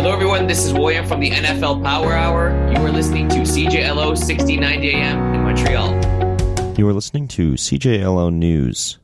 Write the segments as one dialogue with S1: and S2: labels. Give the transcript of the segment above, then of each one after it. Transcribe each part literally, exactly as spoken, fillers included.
S1: Hello, everyone. This is William from the N F L Power Hour. You are listening to C J L O sixteen ninety A M in Montreal.
S2: You are listening to C J L O News.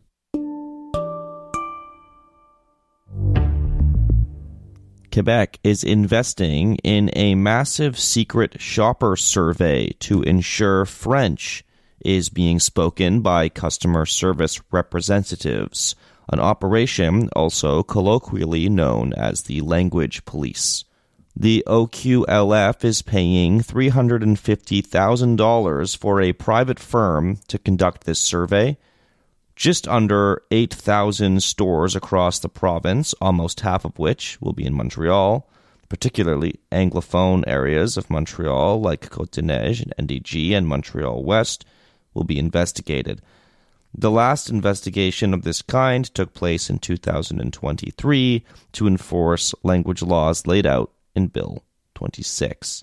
S2: Quebec is investing in a massive secret shopper survey to ensure French is being spoken by customer service representatives, an operation also colloquially known as the Language Police. The O Q L F is paying three hundred fifty thousand dollars for a private firm to conduct this survey. Just under eight thousand stores across the province, almost half of which will be in Montreal, particularly Anglophone areas of Montreal like Côte-des-Neiges and N D G and Montreal West, will be investigated. The last investigation of this kind took place in two thousand twenty-three to enforce language laws laid out in Bill twenty-six.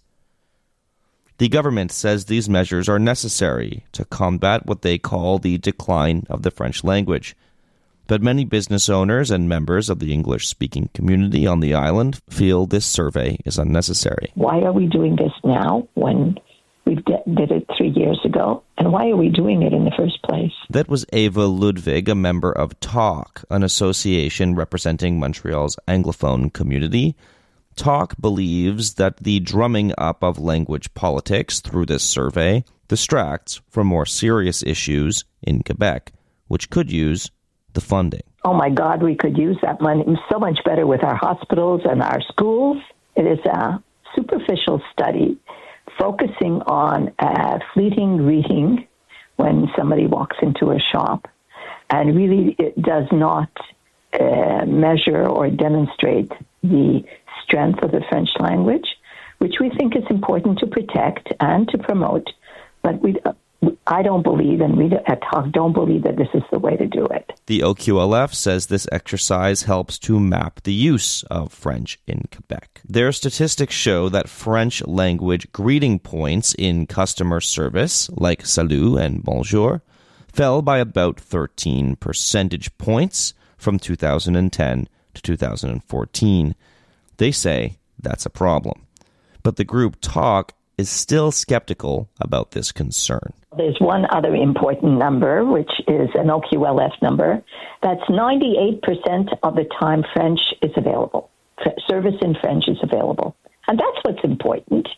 S2: The government says these measures are necessary to combat what they call the decline of the French language. But many business owners and members of the English-speaking community on the island feel this survey is unnecessary.
S3: Why are we doing this now when we did it three years ago? And why are we doing it in the first place?
S2: That was Ava Ludwig, a member of Talk, an association representing Montreal's Anglophone community. Talk believes that the drumming up of language politics through this survey distracts from more serious issues in Quebec, which could use the funding.
S3: Oh my God, we could use that money so much better with our hospitals and our schools. It is a superficial study focusing on a fleeting greeting when somebody walks into a shop, and really it does not uh, measure or demonstrate the strength of the French language, which we think is important to protect and to promote. But we, I don't believe, and we at Talk don't believe that this is the way to do it.
S2: The O Q L F says this exercise helps to map the use of French in Quebec. Their statistics show that French language greeting points in customer service, like salut and bonjour, fell by about thirteen percentage points from two thousand ten to two thousand fourteen. They say that's a problem. But the group Talk is still skeptical about this concern.
S3: There's one other important number, which is an O Q L F number. That's ninety-eight percent of the time French is available. Service in French is available. And that's what's important.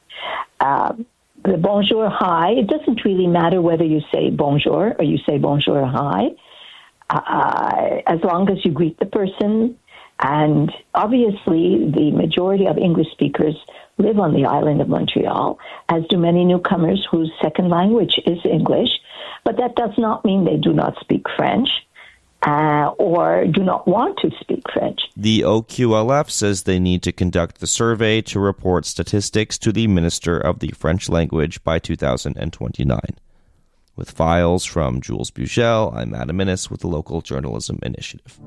S3: Uh, the bonjour, hi, it doesn't really matter whether you say bonjour or you say bonjour, hi, uh, as long as you greet the person. And obviously, the majority of English speakers live on the island of Montreal, as do many newcomers whose second language is English. But that does not mean they do not speak French uh, or do not want to speak French.
S2: The O Q L F says they need to conduct the survey to report statistics to the Minister of the French Language by two thousand twenty-nine. With files from Jules Bugel, I'm Adam Innes with the Local Journalism Initiative.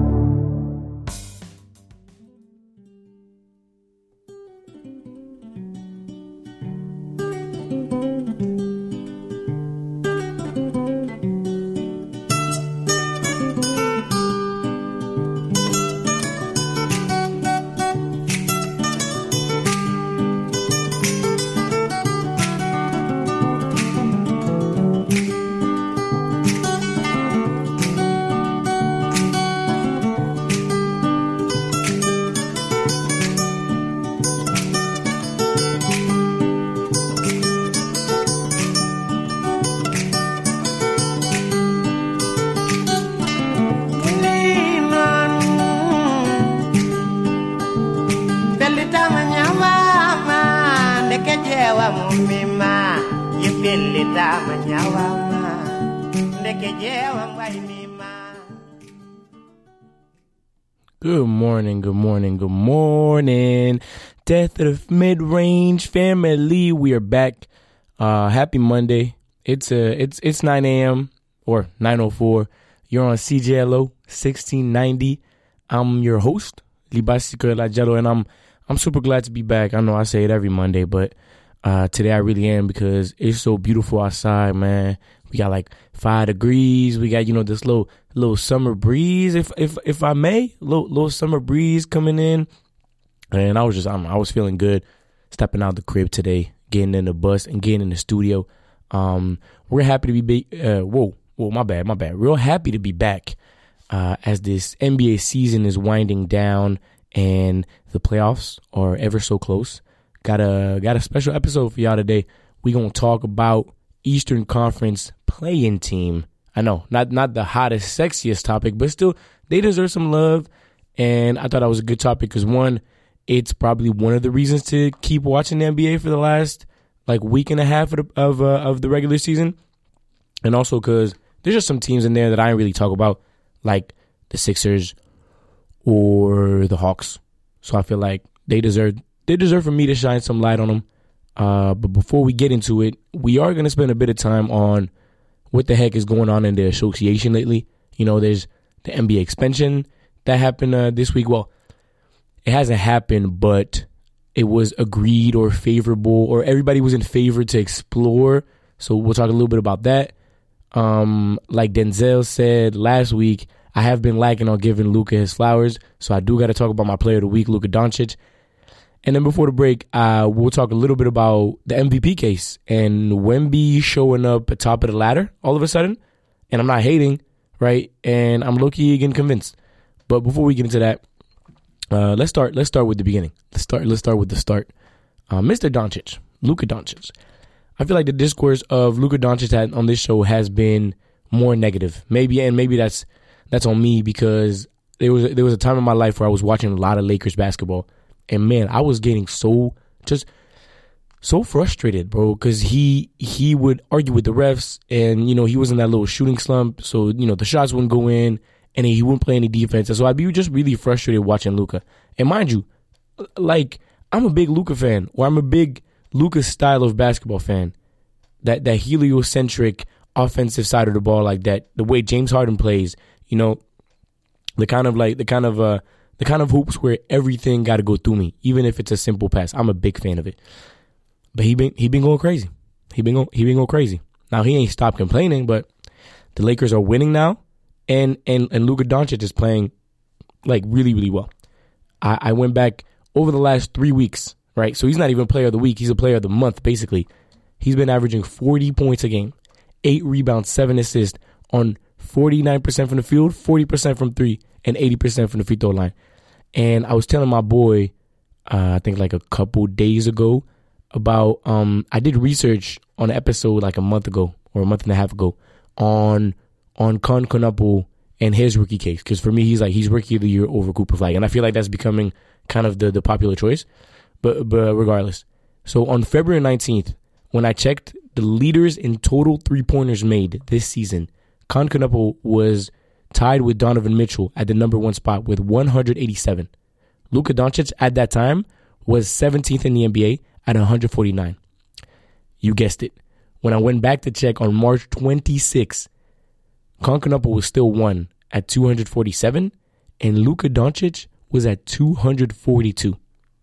S4: Good morning, good morning, good morning. Death of Mid-Range family. We are back. Uh, happy Monday. It's uh, it's it's nine a.m. or nine oh four. You're on C J L O sixteen ninety. I'm your host, Libasiko Lajelo, and I'm I'm super glad to be back. I know I say it every Monday, but uh, today I really am because it's so beautiful outside, man. We got like five degrees. We got, you know, this little little summer breeze, if if if I may, little little summer breeze coming in. And I was just, I'm, I was feeling good, stepping out the crib today, getting in the bus and getting in the studio. Um, we're happy to be, uh, whoa, whoa, my bad, my bad. Real happy to be back uh, as this N B A season is winding down and the playoffs are ever so close. Got a got a special episode for y'all today. We're going to talk about Eastern Conference play-in team. I know, not not the hottest, sexiest topic, but still, they deserve some love. And I thought that was a good topic because, one, it's probably one of the reasons to keep watching the N B A for the last like week and a half of the, of, uh, of the regular season. And also because there's just some teams in there that I didn't really talk about, like the Sixers or the Hawks. So I feel like they deserve they deserve for me to shine some light on them. Uh, but before we get into it, we are going to spend a bit of time on what the heck is going on in the association lately. You know, there's the N B A expansion that happened uh, this week. Well, it hasn't happened, but it was agreed or favorable, or everybody was in favor to explore. So we'll talk a little bit about that. Um, like Denzel said last week, I have been lacking on giving Luka his flowers, so I do got to talk about my player of the week, Luka Doncic. And then before the break, uh, we'll talk a little bit about the M V P case and Wemby showing up at top of the ladder all of a sudden. And I'm not hating, right? And I'm low-key getting convinced. But before we get into that, uh, let's start. Let's start with the beginning. Let's start. Let's start with the start. Uh, Mister Doncic, Luka Doncic. I feel like the discourse of Luka Doncic on this show has been more negative. Maybe and maybe that's that's on me because there was there was a time in my life where I was watching a lot of Lakers basketball. And man, I was getting so just so frustrated, bro, because he he would argue with the refs, and you know he was in that little shooting slump, so you know the shots wouldn't go in, and he wouldn't play any defense. And so I'd be just really frustrated watching Luka. And mind you, like I'm a big Luka fan, or I'm a big Luka style of basketball fan. That that heliocentric offensive side of the ball, like that, the way James Harden plays, you know, the kind of like the kind of uh. The kind of hoops where everything got to go through me, even if it's a simple pass. I'm a big fan of it. But he been he been going crazy. He been go, he been going crazy. Now he ain't stopped complaining, but the Lakers are winning now, and and and Luka Doncic is playing like really really well. I, I went back over the last three weeks, right? So he's not even player of the week. He's a player of the month basically. He's been averaging forty points a game, eight rebounds, seven assists on forty-nine percent from the field, forty percent from three, and eighty percent from the free throw line. And I was telling my boy, uh, I think like a couple days ago, about um, I did research on an episode like a month ago or a month and a half ago on on Con Knuppel and his rookie case. Because for me, he's like he's rookie of the year over Cooper Flag, and I feel like that's becoming kind of the the popular choice. But but regardless, so on February nineteenth, when I checked the leaders in total three pointers made this season, Con Knuppel was tied with Donovan Mitchell at the number one spot with one hundred eighty-seven. Luka Doncic at that time was seventeenth in the N B A at one hundred forty-nine. You guessed it. When I went back to check on March twenty-sixth, Con Knuppel was still one at two hundred forty-seven, and Luka Doncic was at two hundred forty-two.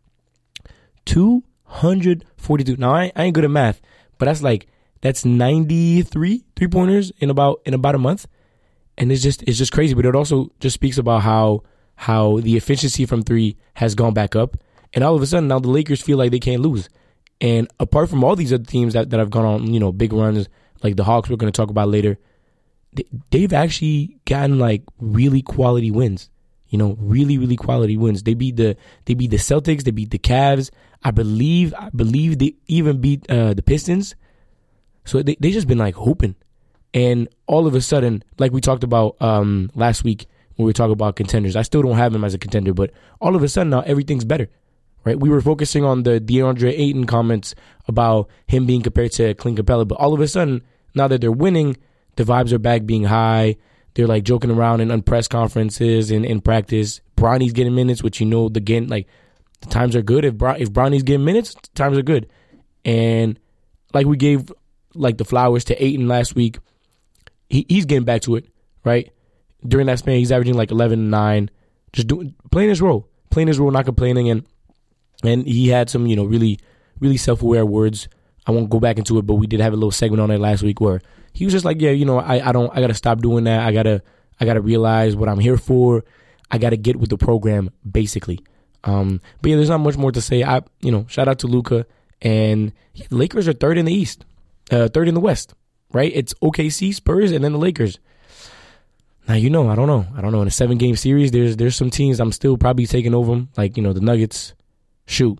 S4: two hundred forty-two. Now, I, I ain't good at math, but that's like, that's ninety-three three-pointers in about in about a month. And it's just it's just crazy, but it also just speaks about how how the efficiency from three has gone back up. And all of a sudden, now the Lakers feel like they can't lose. And apart from all these other teams that, that have gone on, you know, big runs, like the Hawks we're going to talk about later, they, they've actually gotten like really quality wins. You know, really, really quality wins. They beat the they beat the Celtics, they beat the Cavs. I believe I believe they even beat uh, the Pistons. So they they just been like hooping. And all of a sudden, like we talked about um, last week when we were talking about contenders, I still don't have him as a contender, but all of a sudden now everything's better, right? We were focusing on the DeAndre Ayton comments about him being compared to Clint Capella, but all of a sudden, now that they're winning, the vibes are back being high. They're like joking around in press conferences and in practice. Bronny's getting minutes, which you know, the game, like the times are good. If Bron- if Bronny's getting minutes, times are good. And like we gave like the flowers to Ayton last week, He he's getting back to it, right? During that span, he's averaging like eleven and nine, just doing playing his role, playing his role, not complaining, and and he had some, you know, really really self aware words. I won't go back into it, but we did have a little segment on it last week where he was just like, yeah, you know, I, I don't I gotta stop doing that. I gotta I gotta realize what I'm here for. I gotta get with the program, basically. Um, but yeah, there's not much more to say. I, you know, shout out to Luka, and yeah, the Lakers are third in the East, uh, third in the West, right? It's O K C, Spurs, and then the Lakers. Now, you know, I don't know. I don't know. In a seven-game series, there's there's some teams I'm still probably taking over them, like, you know, the Nuggets. Shoot.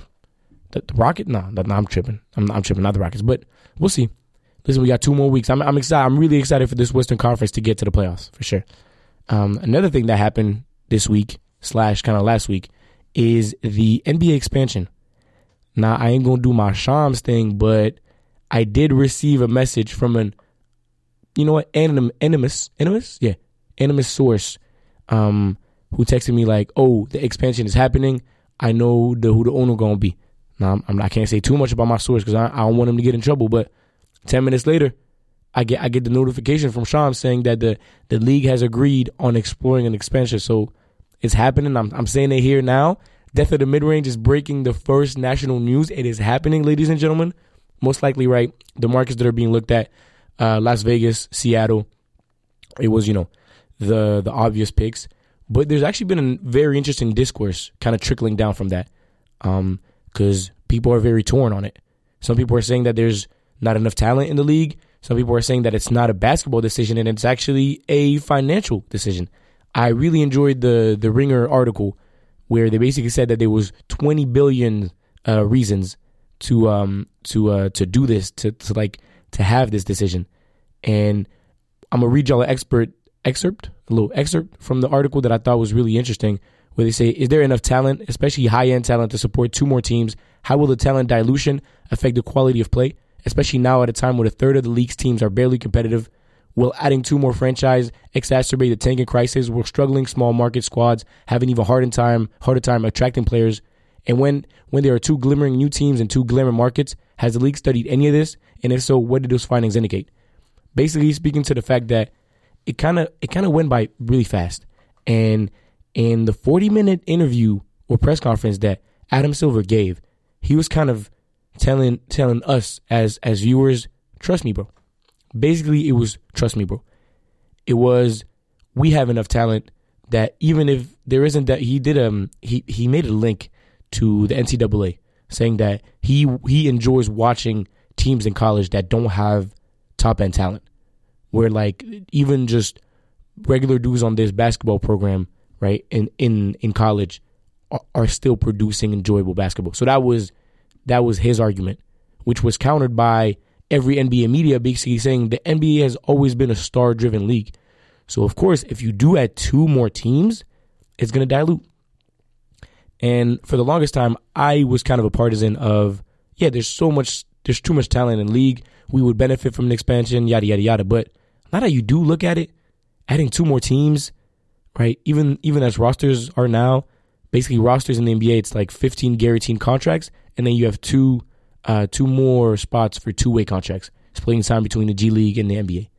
S4: The, the Rockets? No, no, I'm tripping. I'm, I'm tripping, not the Rockets. But we'll see. Listen, we got two more weeks. I'm, I'm excited. I'm really excited for this Western Conference to get to the playoffs, for sure. Um, another thing that happened this week, slash kind of last week, is the N B A expansion. Now, I ain't going to do my Shams thing, but I did receive a message from an, you know what, anim, animus, animus? Yeah, animus source, um, who texted me like, oh, the expansion is happening. I know the, who the owner going to be. Now, I'm, I'm, I can't say too much about my source because I, I don't want him to get in trouble, but ten minutes later, I get I get the notification from Shams saying that the, the league has agreed on exploring an expansion. So it's happening. I'm I'm saying it here now. Death of the Mid-Range is breaking the first national news. It is happening, ladies and gentlemen. Most likely, right, the markets that are being looked at, uh, Las Vegas, Seattle, it was, you know, the the obvious picks. But there's actually been a very interesting discourse kind of trickling down from that because um, people are very torn on it. Some people are saying that there's not enough talent in the league. Some people are saying that it's not a basketball decision and it's actually a financial decision. I really enjoyed the the Ringer article where they basically said that there was twenty billion uh, reasons to um to uh to do this to, to like to have this decision, and I'm gonna read y'all an expert excerpt a little excerpt from the article that I thought was really interesting, where they say, is there enough talent, especially high end talent, to support two more teams? How will the talent dilution affect the quality of play, especially now at a time when a third of the league's teams are barely competitive? Will adding two more franchise exacerbate the tanking crisis? Will struggling small market squads have an even harder time, harder time attracting players? And when, when there are two glimmering new teams and two glimmering markets, has the league studied any of this? And if so, what did those findings indicate? Basically speaking to the fact that it kind of it kind of went by really fast. And in the forty-minute interview or press conference that Adam Silver gave, he was kind of telling telling us as as viewers, trust me, bro. Basically, it was, trust me, bro. It was, we have enough talent that even if there isn't that, he did, um, he, he made a link to the N C double A saying that he, he enjoys watching teams in college that don't have top end talent, where like even just regular dudes on this basketball program, right, in, in, in college are, are still producing enjoyable basketball. So that was, that was his argument, which was countered by every N B A media basically saying the N B A has always been a star-driven league. So, of course, if you do add two more teams, it's going to dilute. And for the longest time, I was kind of a partisan of, yeah, there's so much, there's too much talent in the league. We would benefit from an expansion, yada, yada, yada. But now that you do look at it, adding two more teams, right, even even as rosters are now, basically rosters in the N B A, it's like fifteen guaranteed contracts, and then you have two Uh, two more spots for two-way contracts, splitting time between the G League and the N B A.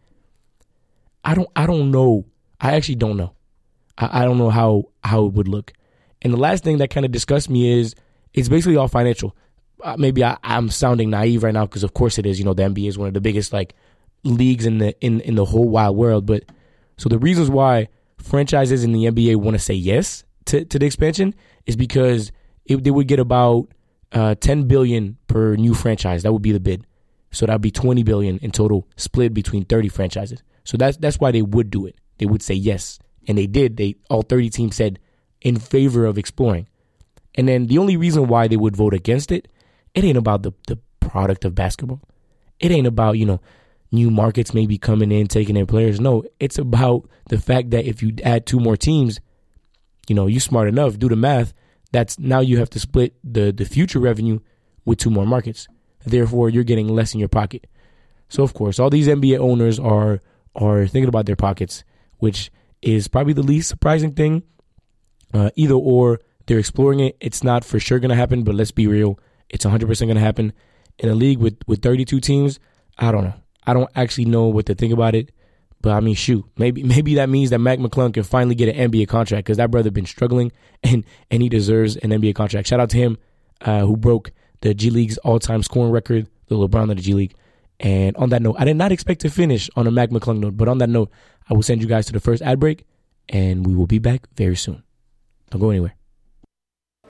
S4: I don't, I don't know. I actually don't know. I, I don't know how, how it would look. And the last thing that kind of disgusts me is it's basically all financial. Uh, maybe I, I'm sounding naive right now because of course it is. You know, the N B A is one of the biggest like leagues in the in, in the whole wide world. But so the reasons why franchises in the N B A want to say yes to, to the expansion is because it, they would get about Uh, ten billion dollars per new franchise. That would be the bid. So that would be twenty billion dollars in total, split between thirty franchises. So that's that's why they would do it. They would say yes, and they did. They all thirty teams said in favor of exploring. And then the only reason why they would vote against it, it ain't about the the product of basketball. It ain't about, you know, new markets maybe coming in, taking in players. No, it's about the fact that if you add two more teams, you know, you smart enough, do the math. That's now you have to split the, the future revenue with two more markets. Therefore, you're getting less in your pocket. So, of course, all these N B A owners are are thinking about their pockets, which is probably the least surprising thing. Uh, either or, they're exploring it. It's not for sure going to happen, but let's be real. It's one hundred percent going to happen. In a league with, with thirty-two teams, I don't know. I don't actually know what to think about it. But, I mean, shoot, maybe maybe that means that Mac McClung can finally get an N B A contract because that brother been struggling, and, and he deserves an N B A contract. Shout out to him uh, who broke the G League's all-time scoring record, the LeBron of the G League. And on that note, I did not expect to finish on a Mac McClung note, but on that note, I will send you guys to the first ad break, and we will be back very soon. Don't go anywhere.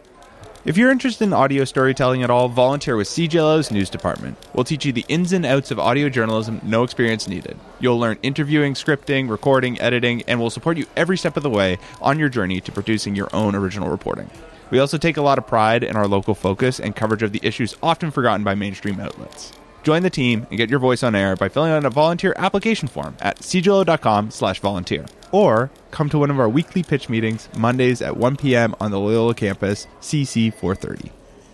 S5: If you're interested in audio storytelling at all, volunteer with C J L O's news department. We'll teach you the ins and outs of audio journalism, no experience needed. You'll learn interviewing, scripting, recording, editing, and we'll support you every step of the way on your journey to producing your own original reporting. We also take a lot of pride in our local focus and coverage of the issues often forgotten by mainstream outlets. Join the team and get your voice on air by filling out a volunteer application form at c j l o dot com slash volunteer. Or come to one of our weekly pitch meetings, Mondays at one p.m. on the Loyola campus, C C four thirty.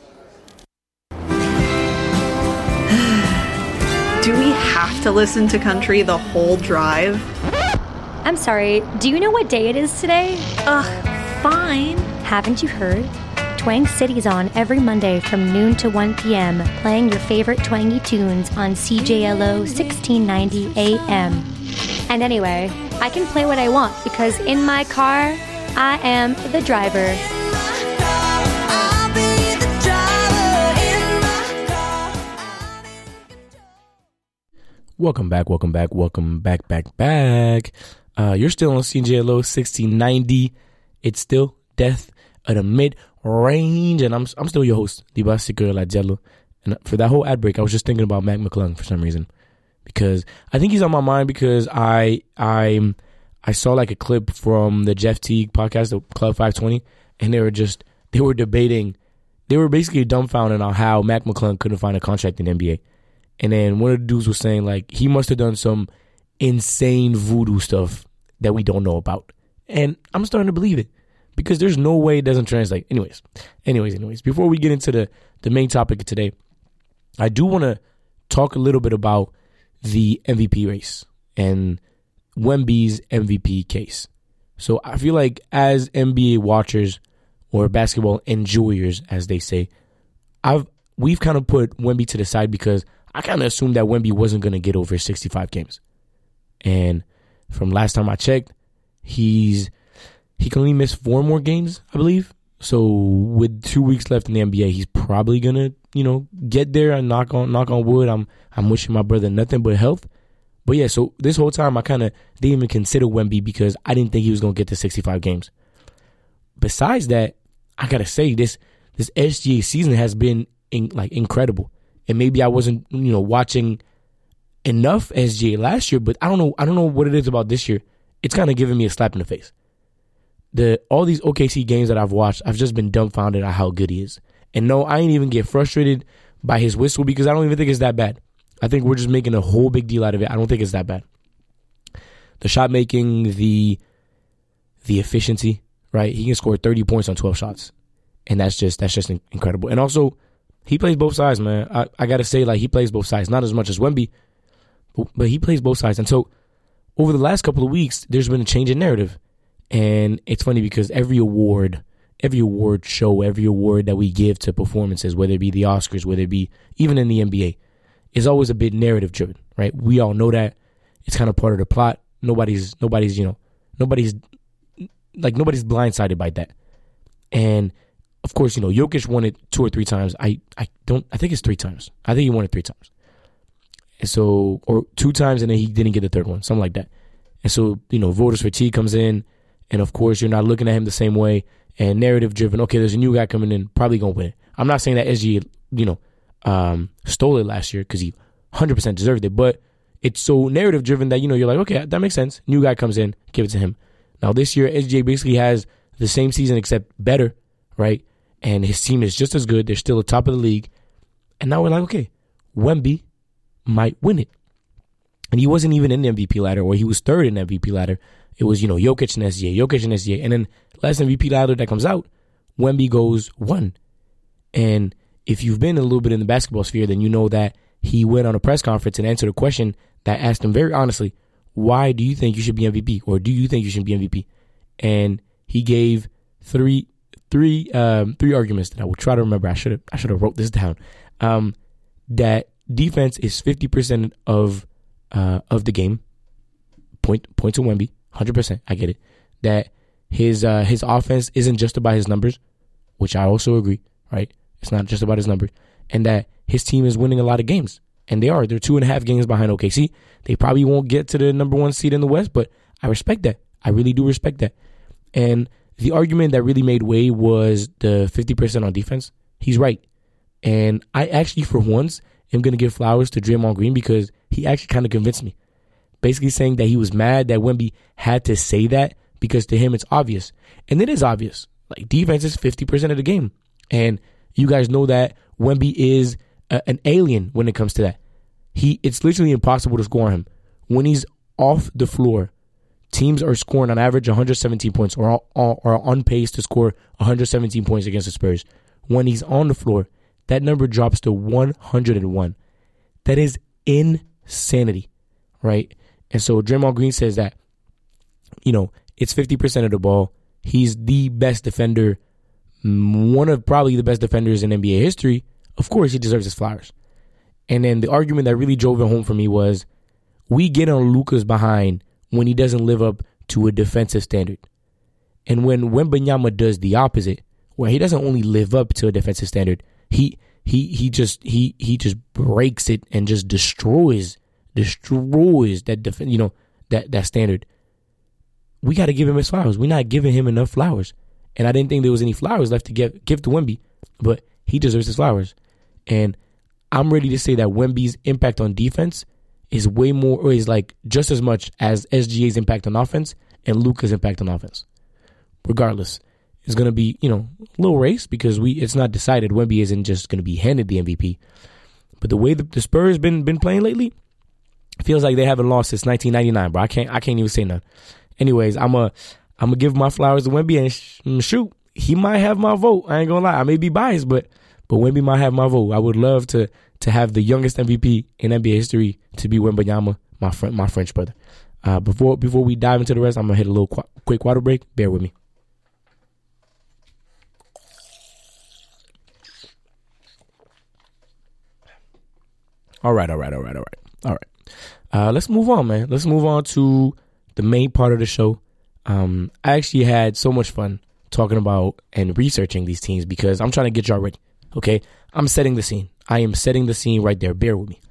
S6: Do we have to listen to country the whole drive?
S7: I'm sorry, do you know what day it is today?
S6: Ugh, fine.
S7: Haven't you heard? Twang City's on every Monday from noon to one p.m., playing your favorite twangy tunes on C J L O sixteen ninety A M. And anyway, I can play what I want because in my car, I am the driver.
S4: Welcome back, welcome back, welcome back, back, back. Uh, you're still on C J L O sixteen ninety. It's still Death of the Mid-Range, and I'm I'm still your host, Diba Sikir Lajelo. And for that whole ad break, I was just thinking about Mac McClung for some reason. Because I think he's on my mind because I I I saw like a clip from the Jeff Teague podcast, the Club five twenty, and they were just they were debating, they were basically dumbfounded on how Mac McClung couldn't find a contract in the N B A. And then one of the dudes was saying like he must have done some insane voodoo stuff that we don't know about. And I'm starting to believe it because there's no way it doesn't translate. Anyways, anyways, anyways, before we get into the, the main topic of today, I do want to talk a little bit about the M V P race and Wemby's M V P case. So I feel like as N B A watchers or basketball enjoyers, as they say, I've we've kind of put Wemby to the side because I kind of assumed that Wemby wasn't going to get over sixty-five games. And from last time I checked, he's he can only miss four more games, I believe. So with two weeks left in the N B A, he's probably gonna, you know, get there and knock on knock on wood. I'm I'm wishing my brother nothing but health. But yeah, so this whole time I kind of didn't even consider Wemby because I didn't think he was gonna get to sixty-five games. Besides that, I gotta say this this S G A season has been in, like incredible. And maybe I wasn't, you know, watching enough S G A last year, but I don't know I don't know what it is about this year. It's kind of giving me a slap in the face. The all these O K C games that I've watched, I've just been dumbfounded at how good he is. And no, I ain't even get frustrated by his whistle because I don't even think it's that bad. I think we're just making a whole big deal out of it. I don't think it's that bad. The shot making, the the efficiency, right? He can score thirty points on twelve shots. And that's just that's just incredible. And also, he plays both sides, man. I, I got to say, like, he plays both sides. Not as much as Wemby, but, but he plays both sides. And so, over the last couple of weeks, there's been a change in narrative. And it's funny because every award, every award show, every award that we give to performances, whether it be the Oscars, whether it be even in the N B A, is always a bit narrative driven, right? We all know that. It's kind of part of the plot. Nobody's, nobody's, you know, nobody's, like, nobody's blindsided by that. And, of course, you know, Jokic won it two or three times. I, I don't, I think it's three times. I think he won it three times. And so, or two times and then he didn't get the third one, something like that. And so, you know, voters fatigue comes in. And, of course, you're not looking at him the same way. And narrative-driven, okay, there's a new guy coming in, probably going to win it. I'm not saying that S G A, you know, um, stole it last year because he one hundred percent deserved it. But it's so narrative-driven that, you know, you're like, okay, that makes sense. New guy comes in, give it to him. Now, this year, S G A basically has the same season except better, right? And his team is just as good. They're still at the top of the league. And now we're like, okay, Wemby might win it. And he wasn't even in the M V P ladder, or he was third in the M V P ladder. It was, you know, Jokic and S G A, Jokic and S G A. And then last M V P ladder that comes out, Wemby goes one. And if you've been a little bit in the basketball sphere, then you know that he went on a press conference and answered a question that asked him very honestly, why do you think you should be M V P? Or do you think you should be M V P? And he gave three three um, three arguments that I will try to remember. I should have I should have wrote this down. Um, that defense is fifty percent of uh, of the game. Point point to Wemby. one hundred percent. I get it. That his uh, his offense isn't just about his numbers, which I also agree, right? It's not just about his numbers. And that his team is winning a lot of games. And they are. They're two and a half games behind O K C. They probably won't get to the number one seed in the West, but I respect that. I really do respect that. And the argument that really made way was the fifty percent on defense. He's right. And I actually, for once, am going to give flowers to Draymond Green because he actually kind of convinced me. Basically saying that he was mad that Wemby had to say that because to him it's obvious. And it is obvious. Like, defense is fifty percent of the game. And you guys know that Wemby is a, an alien when it comes to that. He It's literally impossible to score on him. When he's off the floor, teams are scoring on average one hundred seventeen points or are, are on pace to score one hundred seventeen points against the Spurs. When he's on the floor, that number drops to one hundred one. That is insanity, right? And so Draymond Green says that, you know, it's fifty percent of the ball. He's the best defender, one of probably the best defenders in N B A history. Of course, he deserves his flowers. And then the argument that really drove it home for me was we get on Luka's behind when he doesn't live up to a defensive standard. And when Wembanyama does the opposite, where he doesn't only live up to a defensive standard, he he he just he he just breaks it and just destroys destroys that def- you know that that standard. We got to give him his flowers. We're not giving him enough flowers. And I didn't think there was any flowers left to give give to Wemby, but he deserves his flowers. And I'm ready to say that Wemby's impact on defense is way more, or is like just as much as S G A's impact on offense and Luka's impact on offense. Regardless, it's going to be, you know, a little race because we it's not decided. Wemby isn't just going to be handed the M V P. But the way the, the Spurs been been playing lately, feels like they haven't lost since nineteen ninety-nine, bro. I can't I can't even say nothing. Anyways, I'm a I'm gonna give my flowers to Wemby and sh- shoot, he might have my vote. I ain't gonna lie, I may be biased, but but Wemby might have my vote. I would love to to have the youngest M V P in N B A history to be Wembanyama, my friend, my French brother. Uh, before before we dive into the rest, I'm gonna hit a little qu- quick water break. Bear with me. All right, all right, all right, all right, all right. Uh, let's move on, man. Let's move on to the main part of the show. Um, I actually had so much fun talking about and researching these teams because I'm trying to get y'all ready. Okay, I'm setting the scene. I am setting the scene right there. Bear with me.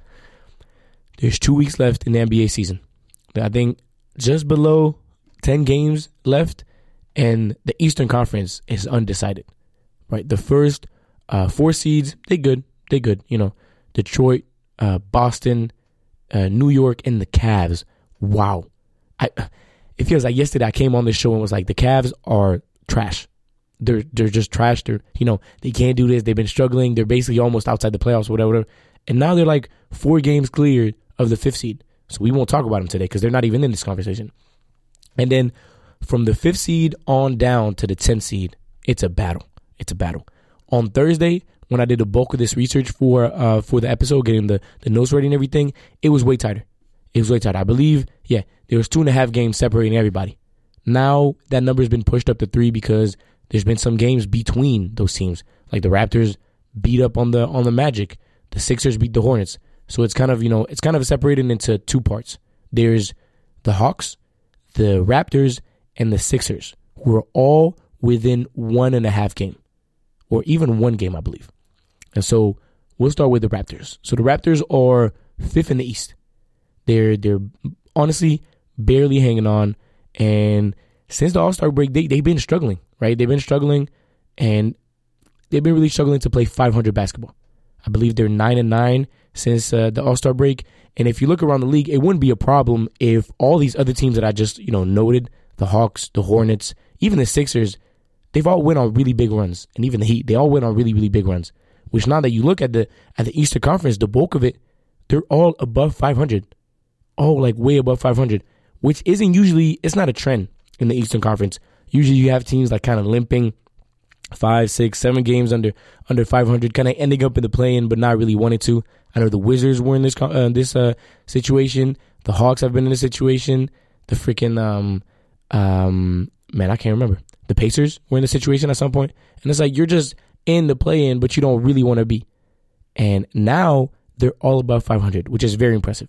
S4: There's two weeks left in the N B A season. I think just below ten games left, and the Eastern Conference is undecided. Right, the first uh, four seeds, they good, they good. You know, Detroit, uh, Boston, uh, New York, and the Cavs. Wow, I. It feels like yesterday I came on this show and was like, the Cavs are trash. They're they're just trash. They're, you know, they can't do this. They've been struggling. They're basically almost outside the playoffs, whatever. whatever. And now they're like four games clear of the fifth seed. So we won't talk about them today because they're not even in this conversation. And then from the fifth seed on down to the tenth seed, it's a battle. It's a battle. On Thursday, when I did the bulk of this research for uh for the episode, getting the, the notes ready and everything, it was way tighter. It was way tighter. I believe, yeah, there was two and a half games separating everybody. Now that number has been pushed up to three because there's been some games between those teams. Like the Raptors beat up on the on the Magic. The Sixers beat the Hornets. So it's kind of, you know, it's kind of separated into two parts. There's the Hawks, the Raptors, and the Sixers, who are all within one and a half game. Or even one game, I believe. And so we'll start with the Raptors. So the Raptors are fifth in the East. They're they're honestly barely hanging on, and since the All-Star break, they they've been struggling, right? They've been struggling, and they've been really struggling to play five hundred basketball. I believe they're nine and nine since uh, the All-Star break, and if you look around the league, it wouldn't be a problem if all these other teams that I just you know noted, the Hawks, the Hornets, even the Sixers, they've all went on really big runs, and even the Heat, they all went on really really big runs. Which now that you look at the at the Eastern Conference, the bulk of it, they're all above five hundred. Oh, like way above five hundred, which isn't usually, it's not a trend in the Eastern Conference. Usually you have teams like kind of limping five, six, seven games under under five hundred, kind of ending up in the play-in, but not really wanting to. I know the Wizards were in this uh, this uh, situation. The Hawks have been in this situation. The freaking, um, um, man, I can't remember. The Pacers were in the situation at some point. And it's like, you're just in the play-in, but you don't really want to be. And now they're all above five hundred, which is very impressive.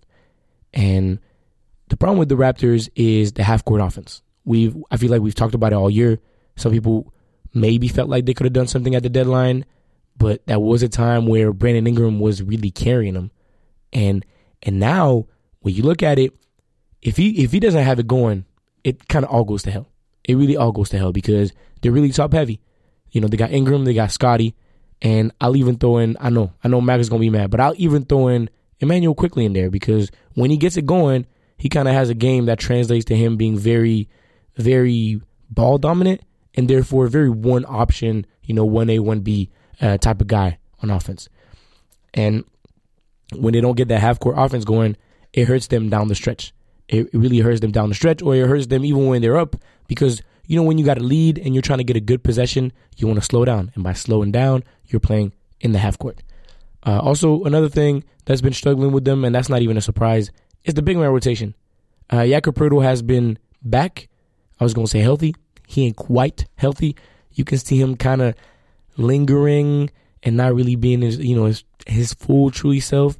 S4: And the problem with the Raptors is the half-court offense. We've, I feel like we've talked about it all year. Some people maybe felt like they could have done something at the deadline, but that was a time where Brandon Ingram was really carrying them. And and now, when you look at it, if he if he doesn't have it going, it kind of all goes to hell. it really all goes to hell because they're really top heavy. You know, they got Ingram, they got Scotty, and I'll even throw in, I know, I know Mac is going to be mad, but I'll even throw in Immanuel Quickley in there because when he gets it going, he kind of has a game that translates to him being very, very ball dominant and therefore very one option, you know, one A, one B uh, type of guy on offense. And when they don't get that half-court offense going, it hurts them down the stretch. It, it really hurts them down the stretch, or it hurts them even when they're up because, you know, when you got a lead and you're trying to get a good possession, you want to slow down. And by slowing down, you're playing in the half-court. Uh, also, another thing that's been struggling with them, and that's not even a surprise, is the big man rotation. Uh, Jakob Poeltl has been back. I was going to say healthy. He ain't quite healthy. You can see him kind of lingering and not really being his, you know, his, his full, true self.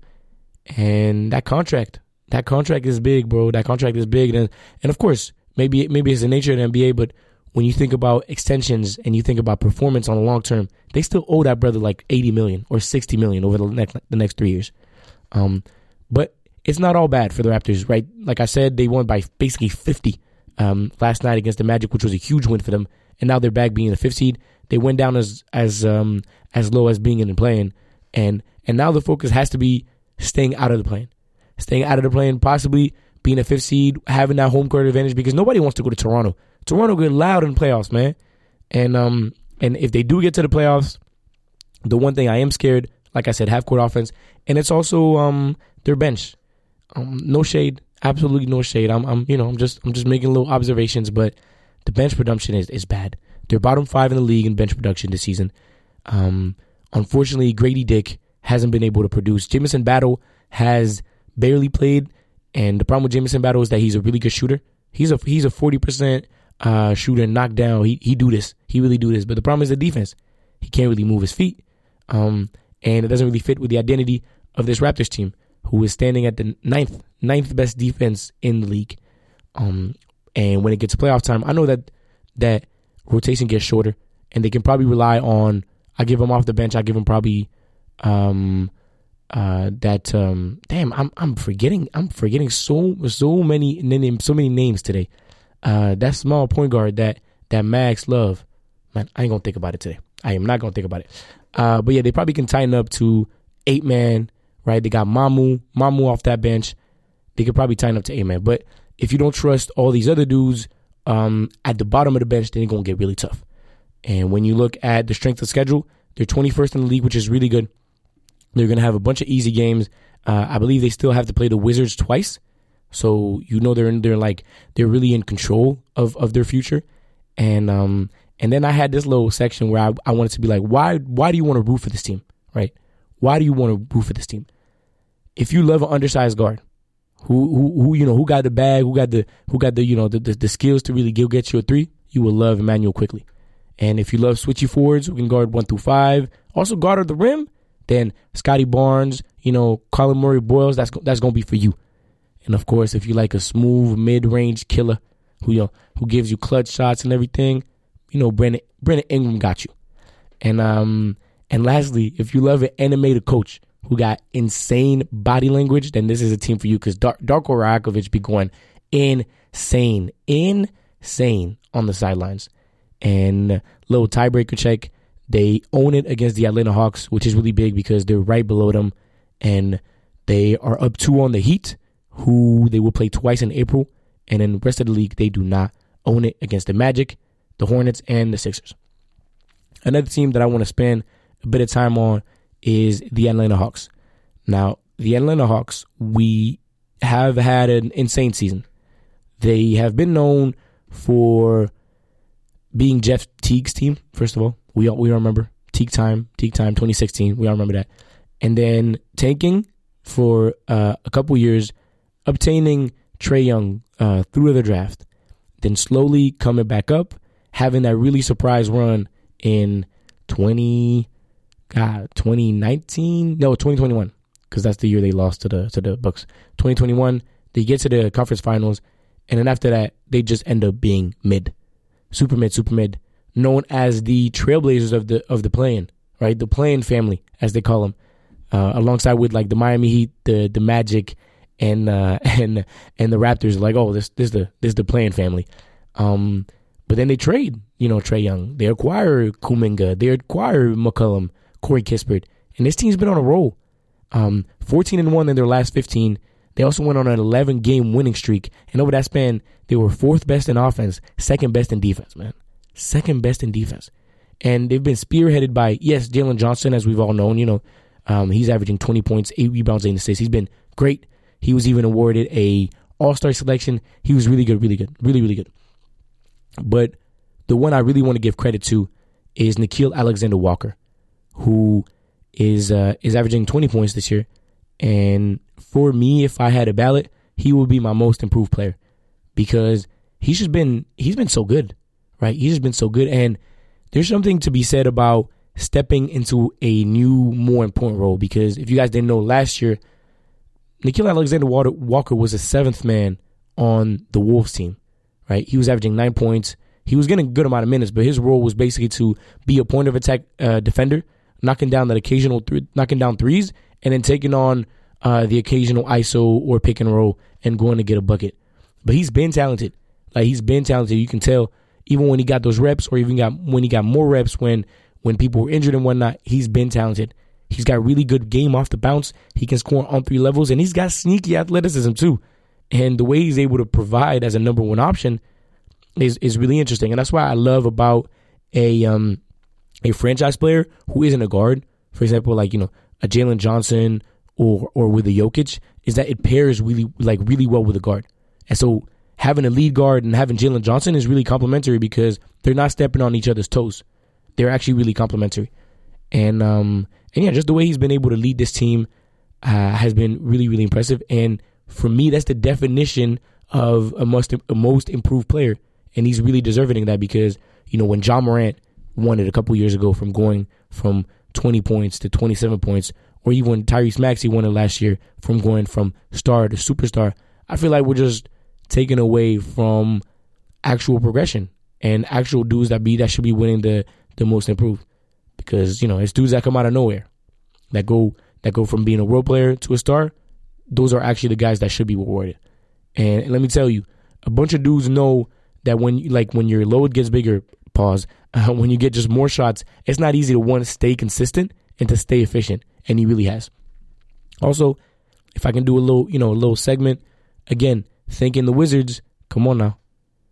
S4: And that contract, that contract is big, bro. That contract is big. And, and of course, maybe maybe it's the nature of the N B A, but when you think about extensions and you think about performance on the long term, they still owe that brother like eighty million dollars or sixty million dollars over the next, the next three years. Um, but it's not all bad for the Raptors, right? Like I said, they won by basically fifty um, last night against the Magic, which was a huge win for them. And now they're back being the fifth seed. They went down as as um, as low as being in the play-in. And, and now the focus has to be staying out of the play-in. Staying out of the play-in, possibly being a fifth seed, having that home court advantage because nobody wants to go to Toronto. Toronto get loud in the playoffs, man. And um and if they do get to the playoffs, the one thing I am scared, like I said, half-court offense, and it's also um their bench. Um, no shade, absolutely no shade. I'm I'm you know I'm just I'm just making little observations, but the bench production is, is bad. They're bottom five in the league in bench production this season. Um, unfortunately, Grady Dick hasn't been able to produce. Jamison Battle has barely played, and the problem with Jamison Battle is that he's a really good shooter. He's a he's a forty percent uh, shooter, knockdown. He he do this. He really do this. But the problem is the defense. He can't really move his feet, um, and it doesn't really fit with the identity of this Raptors team, who is standing at the ninth ninth best defense in the league. Um, and when it gets to playoff time, I know that that rotation gets shorter, and they can probably rely on. I give them off the bench. I give them probably. Um, Uh, that um, damn, I'm I'm forgetting I'm forgetting so so many so many names today. Uh, that small point guard that that Max Love, man, I ain't gonna think about it today. I am not gonna think about it. Uh, but yeah, they probably can tighten up to eight man, right? They got Mamu Mamu off that bench. They could probably tighten up to eight man. But if you don't trust all these other dudes um, at the bottom of the bench, then it's gonna get really tough. And when you look at the strength of schedule, they're twenty-first in the league, which is really good. They're going to have a bunch of easy games. Uh, I believe they still have to play the Wizards twice. So, you know, they're in, they're like, they're really in control of, of their future. And, um, and then I had this little section where I, I wanted to be like, why, why do you want to root for this team? Right? Why do you want to root for this team? If you love an undersized guard who, who, who, you know, who got the bag, who got the, who got the, you know, the, the, the skills to really go get you a three, you will love Immanuel Quickley. And if you love switchy forwards who can guard one through five, also guard at the rim, then Scotty Barnes, you know, Colin Murray Boyles, that's that's gonna be for you. And of course, if you like a smooth mid-range killer who you know, who gives you clutch shots and everything, you know, Brandon Brandon Ingram got you. And um and lastly, if you love an animated coach who got insane body language, then this is a team for you because Dar- Darko Rajakovic be going insane, insane on the sidelines. And little tiebreaker check. They own it against the Atlanta Hawks, which is really big because they're right below them. And they are up two on the Heat, who they will play twice in April. And in the rest of the league, they do not own it against the Magic, the Hornets, and the Sixers. Another team that I want to spend a bit of time on is the Atlanta Hawks. Now, the Atlanta Hawks, we have had an insane season. They have been known for being Jeff Teague's team, first of all. We all, we all remember Teague time, Teague time, twenty sixteen. We all remember that. And then tanking for uh, a couple years, obtaining Trae Young uh, through the draft, then slowly coming back up, having that really surprise run in twenty, God, twenty nineteen, no, twenty twenty-one, because that's the year they lost to the to the Bucks. twenty twenty-one, they get to the conference finals, and then after that, they just end up being mid, super mid, super mid. Known as the trailblazers of the of the play-in, right? The play-in family, as they call them, uh, alongside with like the Miami Heat, the the Magic, and uh, and and the Raptors. Like, oh, this this the this the play-in family. Um, But then they trade, you know, Trae Young. They acquire Kuminga. They acquire McCollum, Corey Kispert. And this team's been on a roll. Um, fourteen and one in their last fifteen. They also went on an eleven-game winning streak. And over that span, they were fourth best in offense, second best in defense, man. Second best in defense. And they've been spearheaded by, yes, Jalen Johnson, as we've all known. You know, um, he's averaging twenty points, eight rebounds, eight assists. He's been great. He was even awarded a All-Star selection. He was really good, really good, really, really good. But the one I really want to give credit to is Nickeil Alexander-Walker, who is uh, is averaging twenty points this year. And for me, if I had a ballot, he would be my most improved player because he's just been he's been so good, right? He's just been so good. And there's something to be said about stepping into a new, more important role because if you guys didn't know, last year, Nickeil Alexander-Walker was the seventh man on the Wolves team, right? He was averaging nine points. He was getting a good amount of minutes, but his role was basically to be a point of attack uh, defender, knocking down that occasional th- knocking down threes, and then taking on uh, the occasional I S O or pick and roll and going to get a bucket. But he's been talented. Like he's been talented. You can tell even when he got those reps, or even got when he got more reps when when people were injured and whatnot. He's been talented. He's got really good game off the bounce. He can score on three levels, and he's got sneaky athleticism too. And the way he's able to provide as a number one option is is really interesting. And that's why I love about a um a franchise player who isn't a guard. For example, like, you know, a Jalen Johnson or or with a Jokic, is that it pairs really like really well with a guard. And so having a lead guard and having Jalen Johnson is really complementary because they're not stepping on each other's toes. They're actually really complementary. And um and yeah, just the way he's been able to lead this team uh, has been really, really impressive. And for me, that's the definition of a most a most improved player. And he's really deserving of that because, you know, when Ja Morant won it a couple years ago from going from twenty points to twenty-seven points, or even when Tyrese Maxey won it last year from going from star to superstar, I feel like we're just taking away from actual progression and actual dudes that be that should be winning the, the most improved. Because, you know, it's dudes that come out of nowhere that go that go from being a role player to a star. Those are actually the guys that should be rewarded. And, and let me tell you, a bunch of dudes know that when like when your load gets bigger, pause, uh, when you get just more shots, it's not easy to, one, stay consistent and to stay efficient. And he really has. Also, if I can do a little, you know, a little segment, again, thanking the Wizards, come on now,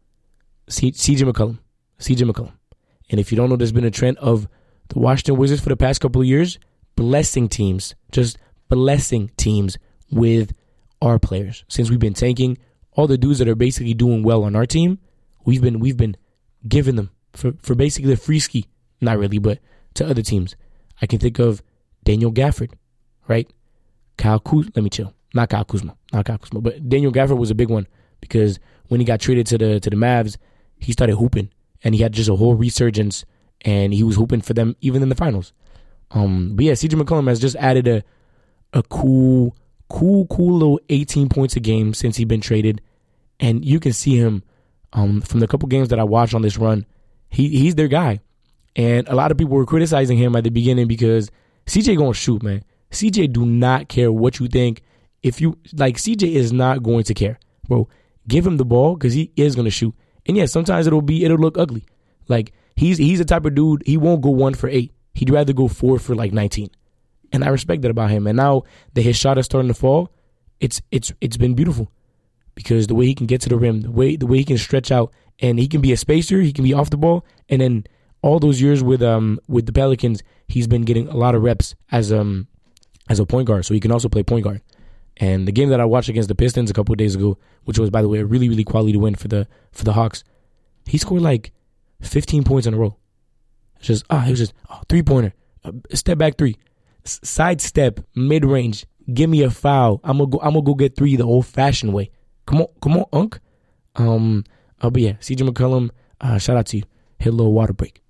S4: C J McCollum, C J McCollum. And if you don't know, there's been a trend of the Washington Wizards for the past couple of years blessing teams, just blessing teams with our players. Since we've been tanking, all the dudes that are basically doing well on our team, we've been we've been giving them for, for basically a free ski. Not really, but to other teams. I can think of Daniel Gafford, right? Kyle Kuzma. Let me chill. Not Kyle Kuzma. Not Kyle Kuzma. But Daniel Gafford was a big one because when he got traded to the to the Mavs, he started hooping. And he had just a whole resurgence. And he was hooping for them even in the finals. Um, but yeah, C J McCollum has just added a a cool, cool, cool little eighteen points a game since he's been traded. And you can see him um, from the couple games that I watched on this run. He he's their guy. And a lot of people were criticizing him at the beginning because C J gonna shoot, man. C J do not care what you think. If you like, C J is not going to care, bro. Give him the ball because he is gonna shoot. And yeah, sometimes it'll be it'll look ugly. Like he's he's the type of dude, he won't go one for eight. He'd rather go four for like nineteen. And I respect that about him. And now that his shot is starting to fall, it's it's it's been beautiful. Because the way he can get to the rim, the way the way he can stretch out, and he can be a spacer, he can be off the ball, and then all those years with um with the Pelicans, he's been getting a lot of reps as um as a point guard, so he can also play point guard. And the game that I watched against the Pistons a couple of days ago, which was, by the way, a really, really quality win for the for the Hawks, he scored like fifteen points in a row. It's just ah, it was just oh, three pointer, uh, step back three, S- side step, mid range. Give me a foul. I'm gonna go. I'm gonna go get three the old fashioned way. Come on, come on, Unc. Um, uh, but yeah, C J McCollum, uh, shout out to you. Hit a little water break.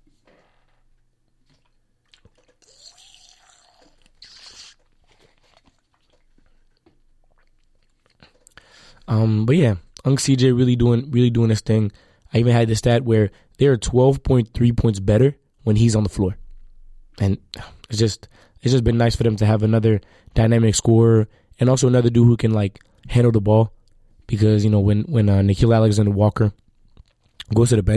S4: Um, but yeah, Unc C J really doing really doing this thing. I even had the stat where they are twelve point three points better when he's on the floor, and it's just it's just been nice for them to have another dynamic scorer and also another dude who can like handle the ball. Because, you know, when when uh, Nickeil Alexander-Walker goes to the bench,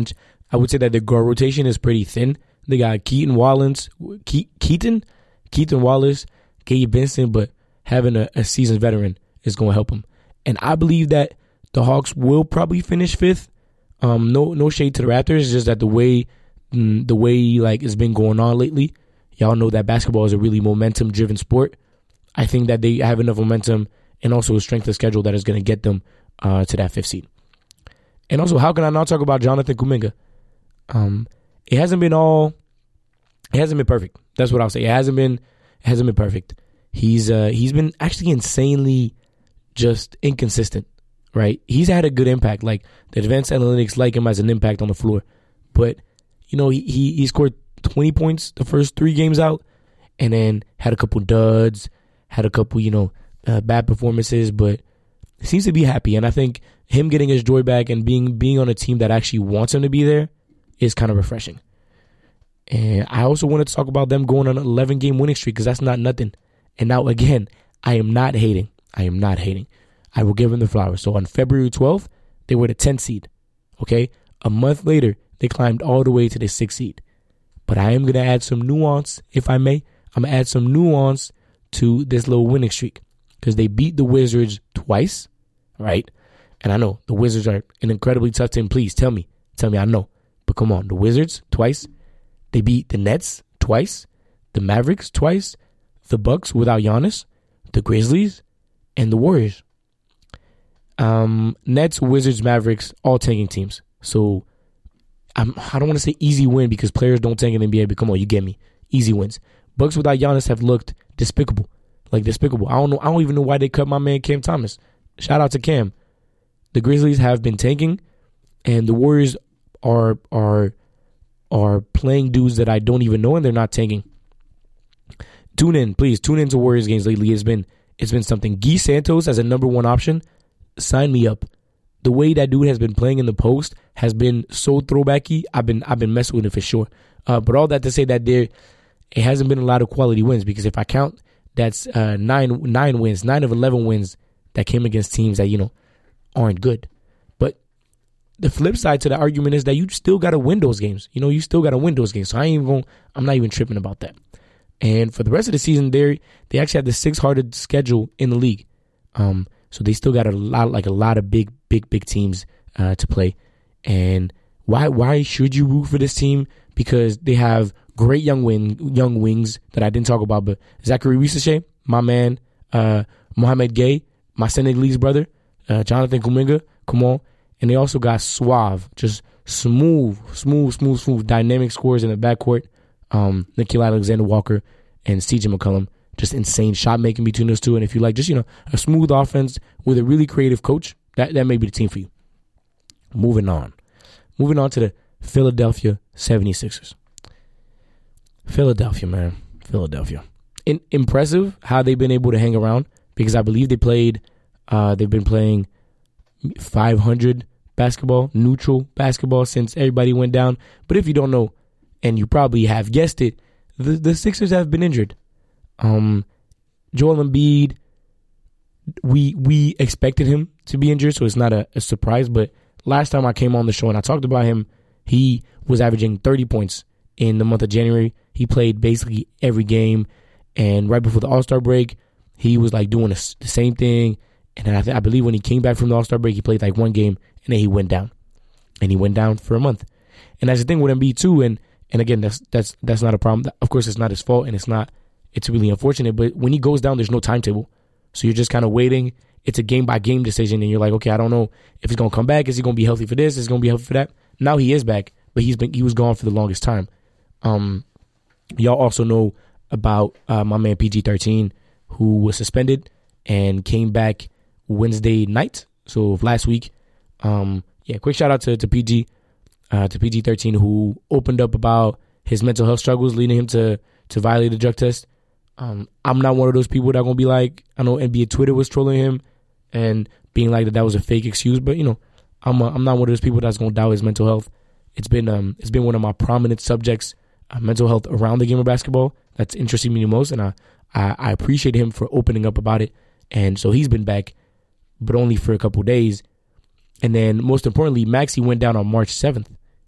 S4: I would say that their guard rotation is pretty thin. They got Keaton Wallace, Ke- Keaton, Keaton Wallace, Gabe Benson, but having a, a seasoned veteran is going to help them. And I believe that the Hawks will probably finish fifth. Um, no, no shade to the Raptors. It's just that the way, mm, the way like it's been going on lately, y'all know that basketball is a really momentum-driven sport. I think that they have enough momentum and also a strength of schedule that is going to get them uh, to that fifth seed. And also, how can I not talk about Jonathan Kuminga? Um, it hasn't been all, it hasn't been perfect. That's what I'll say. It hasn't been, it hasn't been perfect. He's uh, he's been actually insanely just inconsistent, right? He's had a good impact. Like, the advanced analytics like him as an impact on the floor. But, you know, he, he, he scored twenty points the first three games out and then had a couple duds, had a couple, you know, uh, bad performances, but seems to be happy. And I think him getting his joy back and being being on a team that actually wants him to be there is kind of refreshing. And I also wanted to talk about them going on an eleven-game winning streak because that's not nothing. And now, again, I am not hating. I am not hating. I will give them the flowers. So on February twelfth, they were the tenth seed. Okay? A month later, they climbed all the way to the sixth seed. But I am going to add some nuance, if I may. I'm going to add some nuance to this little winning streak because they beat the Wizards twice, right? And I know the Wizards are an incredibly tough team. Please tell me. Tell me I know. But come on, the Wizards twice. They beat the Nets twice, the Mavericks twice, the Bucks without Giannis, the Grizzlies, and the Warriors. Um, Nets, Wizards, Mavericks, all tanking teams. So I'm, I don't want to say easy win because players don't tank in the N B A, but come on, you get me. Easy wins. Bucks without Giannis have looked despicable. Like despicable. I don't know. I don't even know why they cut my man Cam Thomas. Shout out to Cam. The Grizzlies have been tanking, and the Warriors are are are playing dudes that I don't even know, and they're not tanking. Tune in, please. Tune into Warriors games lately. It's been it's been something. Guy Santos as a number one option. Sign me up. The way that dude has been playing in the post has been so throwbacky. I've been I've been messing with it for sure. Uh, but all that to say that there, it hasn't been a lot of quality wins because if I count, that's uh, nine nine wins, nine of eleven wins that came against teams that you know aren't good. But the flip side to the argument is that you still got to win those games. You know, you still got to win those games. So I ain't even going. I'm not even tripping about that. And for the rest of the season, they they actually have the sixth hardest schedule in the league. Um, so they still got a lot, like a lot of big, big, big teams uh, to play. And why why should you root for this team? Because they have great young wing, young wings that I didn't talk about, but Zachary Risache, my man, uh, Mohamed Gay, my Senegalese brother, uh, Jonathan Kuminga, come on. And they also got suave, just smooth, smooth, smooth, smooth, dynamic scores in the backcourt. Um, Nickeil Alexander-Walker and C J McCollum, just insane shot making between those two. And if you like just, you know, a smooth offense with a really creative coach, that, that may be the team for you. Moving on. Moving on to the Philadelphia seventy-sixers. Philadelphia, man. Philadelphia. In, impressive how they've been able to hang around because I believe they played, uh, they've been playing five hundred basketball, neutral basketball since everybody went down. But if you don't know, and you probably have guessed it, the, the Sixers have been injured. Um, Joel Embiid, we we expected him to be injured, so it's not a, a surprise. But last time I came on the show and I talked about him, he was averaging thirty points in the month of January. He played basically every game, and right before the All-Star break, he was like doing the, the same thing. And then I, th- I believe when he came back from the All-Star break, he played like one game, and then he went down. And he went down for a month. And that's the thing with Embiid too, and And again, that's that's that's not a problem. Of course, it's not his fault, and it's not. It's really unfortunate. But when he goes down, there's no timetable, so you're just kind of waiting. It's a game by game decision, and you're like, okay, I don't know if he's gonna come back. Is he gonna be healthy for this? Is he gonna be healthy for that? Now he is back, but he's been he was gone for the longest time. Um, y'all also know about uh, my man P G thirteen, who was suspended and came back Wednesday night. So last week, um, yeah. Quick shout out to to P G. Uh, to P G thirteen, who opened up about his mental health struggles leading him to to violate the drug test. Um, I'm not one of those people that are going to be like, I know N B A Twitter was trolling him and being like that that was a fake excuse, but you know, I'm a, I'm not one of those people that's going to doubt his mental health. It's been um it's been one of my prominent subjects, uh, mental health around the game of basketball. That's interesting me the most, and I, I I appreciate him for opening up about it. And so he's been back, but only for a couple days. And then most importantly, Maxey went down on March seventh.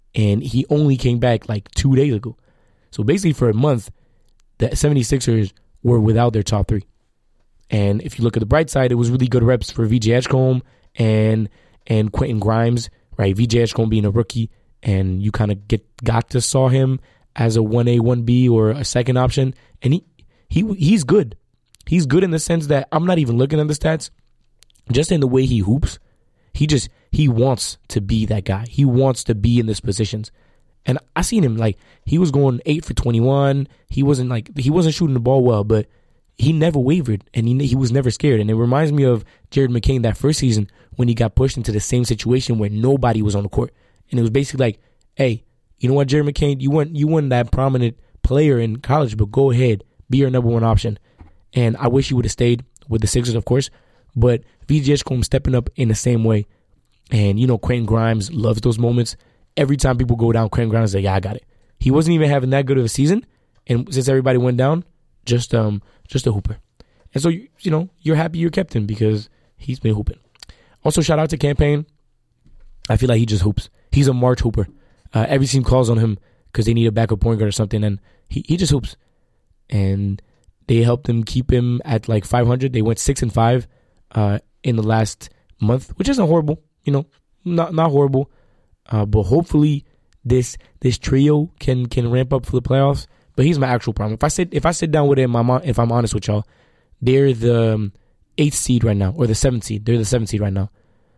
S4: and he only came back like two days ago. So basically for a month, the 76ers were without their top three. And if you look at the bright side, it was really good reps for V J Edgecombe and and Quentin Grimes, right? V J Edgecombe being a rookie, and you kind of get got to saw him as a one A, one B or a second option, and he he he's good. He's good in the sense that I'm not even looking at the stats, just in the way he hoops. He just he wants to be that guy. He wants to be in this positions. And I seen him, like, he was going eight for twenty-one. He wasn't like he wasn't shooting the ball well, but he never wavered, and he he was never scared. And it reminds me of Jared McCain that first season when he got pushed into the same situation where nobody was on the court. And it was basically like, hey, you know what, Jared McCain, you weren't, you weren't that prominent player in college, but go ahead, be your number one option. And I wish he would have stayed with the Sixers, of course. But V J Edgecombe stepping up in the same way. And, you know, Quentin Grimes loves those moments. Every time people go down, Quentin Grimes is like, yeah, I got it. He wasn't even having that good of a season. And since everybody went down, just um just a hooper. And so, you, you know, you're happy you're captain because he's been hooping. Also, shout out to Campaign. I feel like he just hoops. He's a March hooper. Uh, every team calls on him because they need a backup point guard or something, and he, he just hoops. And they helped him keep him at like five hundred. They went six and five uh, in the last month, which isn't horrible. You know, not not horrible. Uh, but hopefully this this trio can can ramp up for the playoffs. But here's my actual problem. If I sit if I sit down with it, my if I'm honest with y'all, they're the um, eighth seed right now, or the seventh seed. They're the seventh seed right now.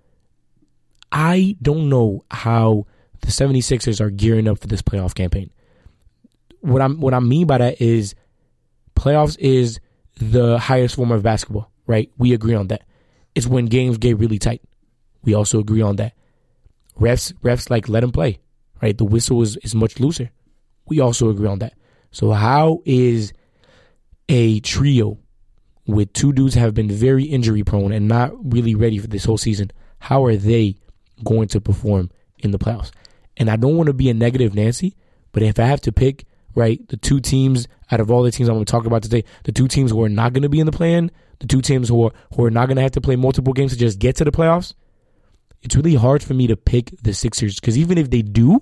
S4: I don't know how the 76ers are gearing up for this playoff campaign. What I'm what I mean by that is playoffs is the highest form of basketball, right? We agree on that. It's when games get really tight. We also agree on that. Refs refs like let them play, right? The whistle is, is much looser. We also agree on that. So how is a trio with two dudes have been very injury prone and not really ready for this whole season, how are they going to perform in the playoffs? And I don't want to be a negative Nancy, but if I have to pick, right, the two teams out of all the teams I'm going to talk about today, the two teams who are not going to be in the play-in, the two teams who are, who are not going to have to play multiple games to just get to the playoffs, it's really hard for me to pick the Sixers because even if they do,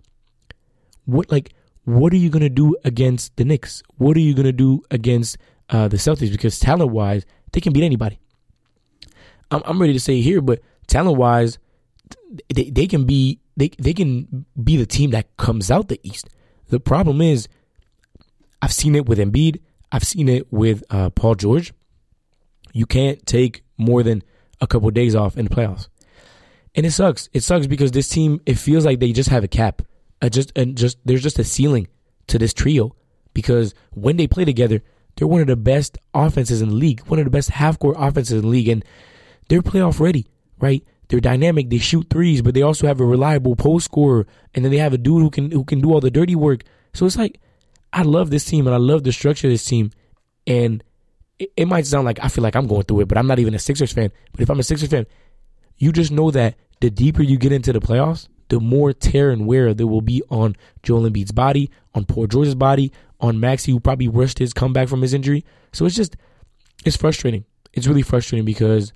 S4: what like what are you going to do against the Knicks? What are you going to do against uh, the Celtics? Because talent-wise, they can beat anybody. I'm, I'm ready to say here, but talent-wise, they they can be they they can be the team that comes out the East. The problem is, I've seen it with Embiid. I've seen it with uh, Paul George. You can't take more than a couple of days off in the playoffs. And it sucks. It sucks because this team, it feels like they just have a cap. Uh, just and just there's just a ceiling to this trio because when they play together, they're one of the best offenses in the league, one of the best half-court offenses in the league, and they're playoff ready, right? They're dynamic. They shoot threes, but they also have a reliable post scorer, and then they have a dude who can who can do all the dirty work. So it's like I love this team and I love the structure of this team, and it, it might sound like I feel like I'm going through it, but I'm not even a Sixers fan. But if I'm a Sixers fan, you just know that the deeper you get into the playoffs, the more tear and wear there will be on Joel Embiid's body, on Paul George's body, on Maxey, who probably rushed his comeback from his injury. So it's just, it's frustrating. It's really frustrating because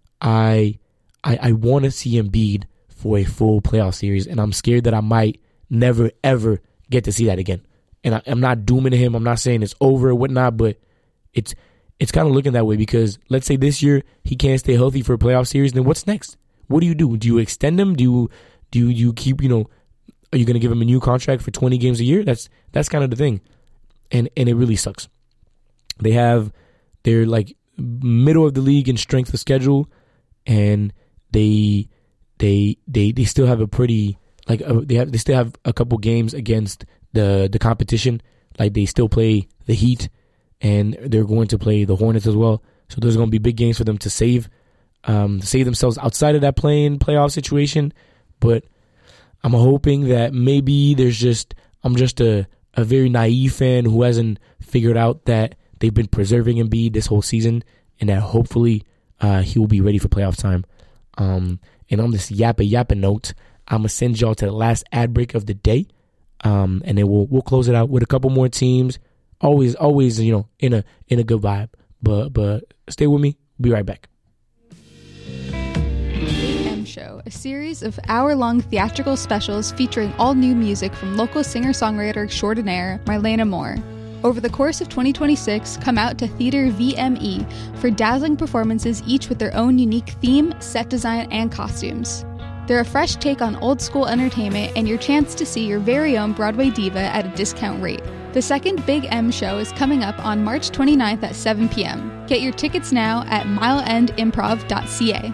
S4: I I, I want to see Embiid for a full playoff series, and I'm scared that I might never, ever get to see that again. And I, I'm not dooming him. I'm not saying it's over or whatnot, but it's it's kind of looking that way because let's say this year he can't stay healthy for a playoff series, then what's next? What do you do? Do you extend him? Do you do you, you keep, you know, are you going to give him a new contract for twenty games a year? That's that's kind of the thing. And and it really sucks. They have, they're like middle of the league in strength of schedule, and they they they they still have a pretty, like, uh, they have they still have a couple games against the the competition. Like they still play the Heat, and they're going to play the Hornets as well. So there's going to be big games for them to save, um, to save themselves outside of that play-in playoff situation. But I'm hoping that maybe there's just I'm just a, a very naive fan who hasn't figured out that they've been preserving Embiid this whole season, and that hopefully uh, he will be ready for playoff time. Um, and on this yappa yappa note, I'm gonna send y'all to the last ad break of the day, um, and then we'll we'll close it out with a couple more teams. Always, always, you know, in a in a good vibe. But but stay with me. Be right back.
S8: Show, a series of hour-long theatrical specials featuring all new music from local singer-songwriter extraordinaire Marlena Moore. Over the course of twenty twenty-six, come out to Theater V M E for dazzling performances, each with their own unique theme, set design, and costumes. They're a fresh take on old-school entertainment and your chance to see your very own Broadway diva at a discount rate. The second Big M show is coming up on March twenty-ninth at seven p.m. Get your tickets now at mile end improv dot c a.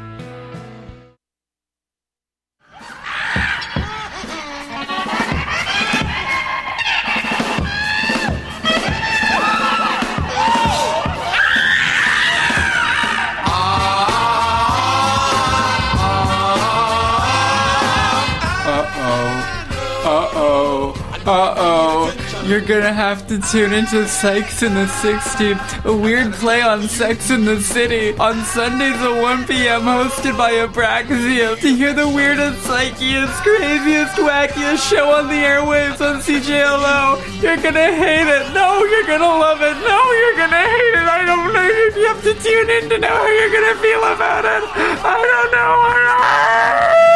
S9: Uh-oh, you're gonna have to tune into Sex in the sixteenth, a weird play on Sex in the City, on Sundays at one p.m. hosted by Abraxia, to hear the weirdest, psychiest, craziest, wackiest show on the airwaves on C J L O. You're gonna hate it. No, you're gonna love it. No, you're gonna hate it. I don't know. You have to tune in to know how you're gonna feel about it. I don't know. I don't...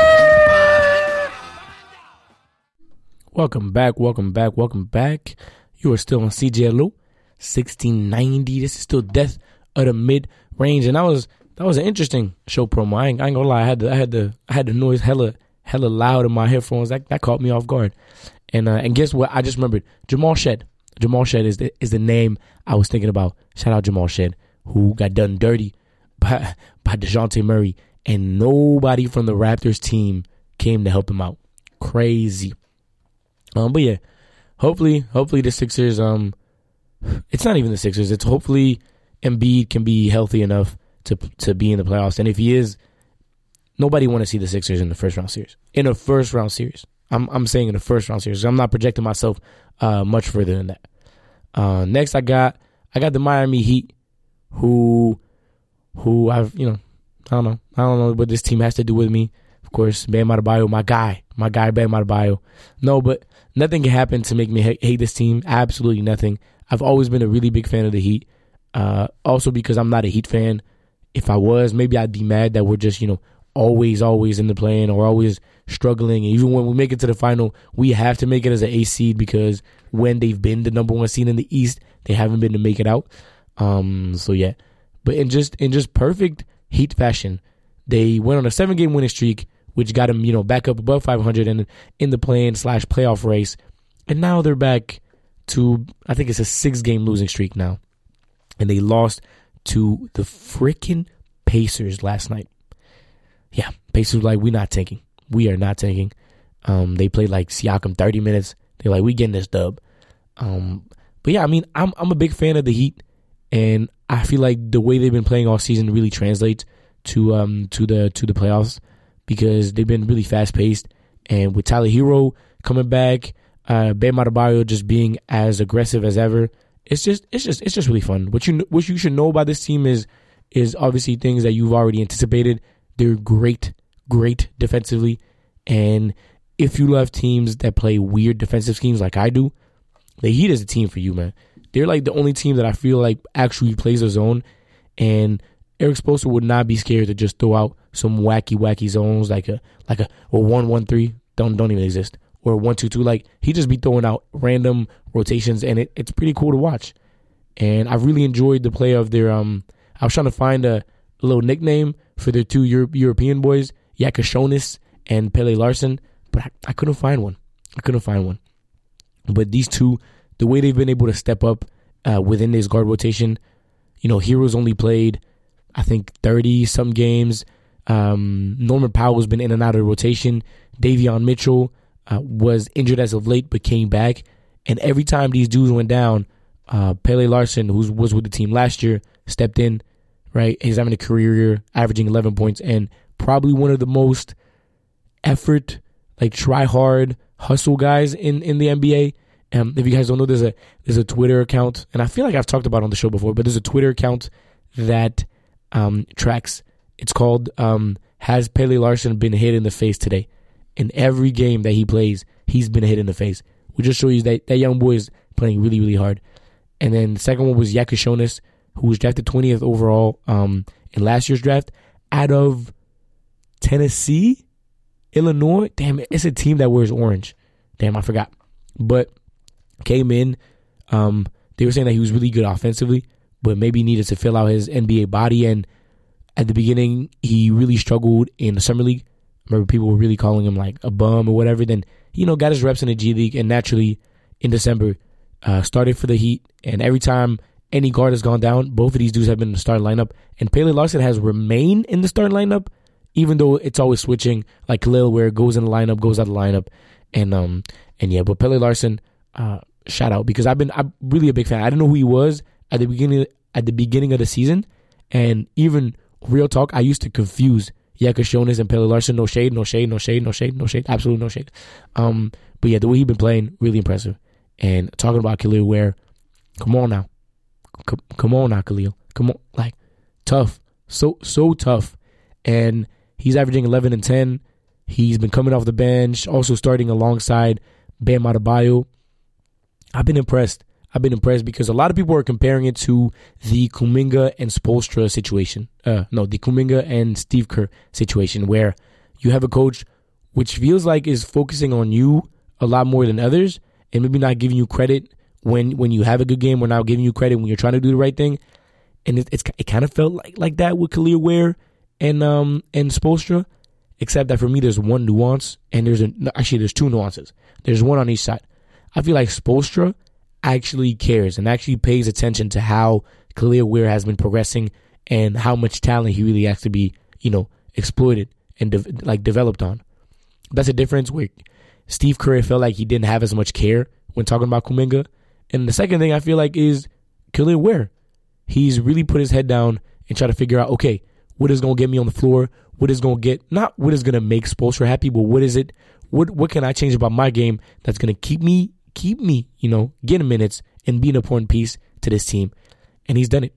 S4: Welcome back, welcome back, welcome back. You are still on C J L O sixteen ninety. This is still Death of the Mid Range, and that was that was an interesting show promo. I ain't, I ain't gonna lie, I had the I had the I had the noise hella hella loud in my headphones. That that caught me off guard. And uh, and guess what? I just remembered Jamal Shed. Jamal Shed is the is the name I was thinking about. Shout out Jamal Shed, who got done dirty by by DeJounte Murray, and nobody from the Raptors team came to help him out. Crazy. Um, but yeah, hopefully, hopefully the Sixers, um, it's not even the Sixers. It's hopefully Embiid can be healthy enough to to be in the playoffs. And if he is, nobody want to see the Sixers in the first round series. In a first round series, I'm I'm saying in the first round series. I'm not projecting myself uh much further than that. Uh, next I got I got the Miami Heat, who who I've you know I don't know I don't know what this team has to do with me. Of course, Bam Adebayo, my guy, my guy Bam Adebayo. No, but nothing can happen to make me ha- hate this team. Absolutely nothing. I've always been a really big fan of the Heat. Uh, also because I'm not a Heat fan. If I was, maybe I'd be mad that we're just, you know, always, always in the play-in or always struggling. And even when we make it to the final, we have to make it as an A seed because when they've been the number one seed in the East, they haven't been to make it out. Um, so yeah, but in just in just perfect Heat fashion, they went on a seven-game winning streak, which got them, you know, back up above five hundred and in the play-in slash playoff race. And now they're back to, I think it's a six-game losing streak now. And they lost to the freaking Pacers last night. Yeah, Pacers were like, we're not tanking. We are not tanking. Um, they played like Siakam thirty minutes. They're like, we getting this dub. Um, but yeah, I mean, I'm I'm a big fan of the Heat. And I feel like the way they've been playing all season really translates to um to the to the playoffs. Because they've been really fast-paced. And with Tyler Hero coming back, uh, Bam Adebayo just being as aggressive as ever, it's just it's just it's just really fun. What you what you should know about this team is is obviously things that you've already anticipated. They're great, great defensively. And if you love teams that play weird defensive schemes like I do, the Heat is a team for you, man. They're like the only team that I feel like actually plays a zone. And Eric Spoelstra would not be scared to just throw out some wacky, wacky zones like a like a or one one three don't don't even exist or one two two. Like he just be throwing out random rotations and it, it's pretty cool to watch. And I really enjoyed the play of their um. I was trying to find a, a little nickname for their two Euro- European boys, Yakashonis and Pele Larson, but I, I couldn't find one. I couldn't find one. But these two, the way they've been able to step up uh, within this guard rotation, you know, Heroes only played, I think, thirty-some games. Um, Norman Powell's been in and out of the rotation. Davion Mitchell uh, was injured as of late but came back. And every time these dudes went down, uh, Pele Larson, who was with the team last year, stepped in, right? He's having a career year, averaging eleven points, and probably one of the most effort, like try-hard, hustle guys in, in the N B A. Um, if you guys don't know, there's a there's a Twitter account, and I feel like I've talked about it on the show before, but there's a Twitter account that um, tracks. It's called um, Has Pele Larson Been Hit in the Face Today? In every game that he plays, he's been hit in the face. We just show you that that young boy is playing really, really hard. And then the second one was Yakashonis, who was drafted twentieth overall um, in last year's draft. Out of Tennessee, Illinois. Damn, it's a team that wears orange. Damn, I forgot. But came in. Um, they were saying that he was really good offensively, but maybe needed to fill out his N B A body. And at the beginning, he really struggled in the summer league. I remember people were really calling him like a bum or whatever. Then, you know, got his reps in the G League, and naturally in December uh, started for the Heat. And every time any guard has gone down, both of these dudes have been in the starting lineup. And Pele Larsson has remained in the starting lineup, even though it's always switching, like Khalil, where it goes in the lineup, goes out of the lineup. And um and yeah, but Pele Larsson, uh, shout out, because I've been I'm really a big fan. I didn't know who he was at the beginning at the beginning of the season, and even real talk, I used to confuse Jaka Jonas and Pele Larsson. No shade, no shade, no shade, no shade, no shade, absolutely no shade. Um, but yeah, the way he's been playing, really impressive. And talking about Khalil Ware, come on now, C- come on now, Khalil, come on, like tough, so so tough, and he's averaging eleven and ten. He's been coming off the bench, also starting alongside Bam Adebayo. I've been impressed. I've been impressed because a lot of people are comparing it to the Kuminga and Spoelstra situation. Uh, no, the Kuminga and Steve Kerr situation, where you have a coach which feels like is focusing on you a lot more than others, and maybe not giving you credit when when you have a good game, or not giving you credit when you're trying to do the right thing. And it, it's it kind of felt like like that with Khalil Ware and um and Spoelstra. Except that for me, there's one nuance, and there's a, actually there's two nuances. There's one on each side. I feel like Spoelstra actually cares and actually pays attention to how Khalil Ware has been progressing and how much talent he really has to be, you know, exploited and de- like developed on. That's a difference where Steve Kerr felt like he didn't have as much care when talking about Kuminga. And the second thing I feel like is Khalil Ware. He's really put his head down and try to figure out, okay, what is going to get me on the floor? What is going to get, not what is going to make Spoelstra happy, but what is it, what what can I change about my game that's going to keep me, keep me, you know, getting minutes and be an important piece to this team. And he's done it,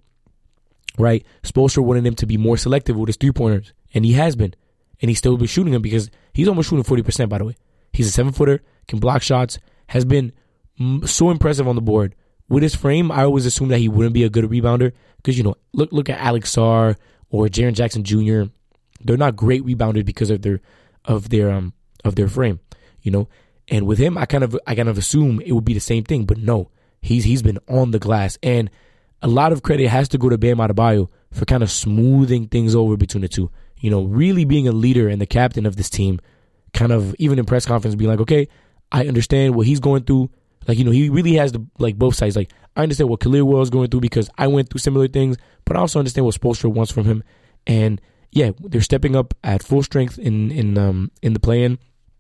S4: right? Spoelstra wanted him to be more selective with his three-pointers, and he has been. And he's still been shooting them because he's almost shooting forty percent, by the way. He's a seven-footer, can block shots, has been so impressive on the board. With his frame, I always assumed that he wouldn't be a good rebounder because, you know, look look at Alex Sarr or Jaren Jackson Junior They're not great rebounders because of their of their um of their frame, you know. And with him, I kind of I kind of assume it would be the same thing, but no, he's he's been on the glass, and a lot of credit has to go to Bam Adebayo for kind of smoothing things over between the two. You know, really being a leader and the captain of this team, kind of even in press conference being like, okay, I understand what he's going through. Like, you know, he really has the like both sides. Like, I understand what Khalil Ware is going through because I went through similar things, but I also understand what Spoelstra wants from him. And yeah, they're stepping up at full strength in in um in the play-in.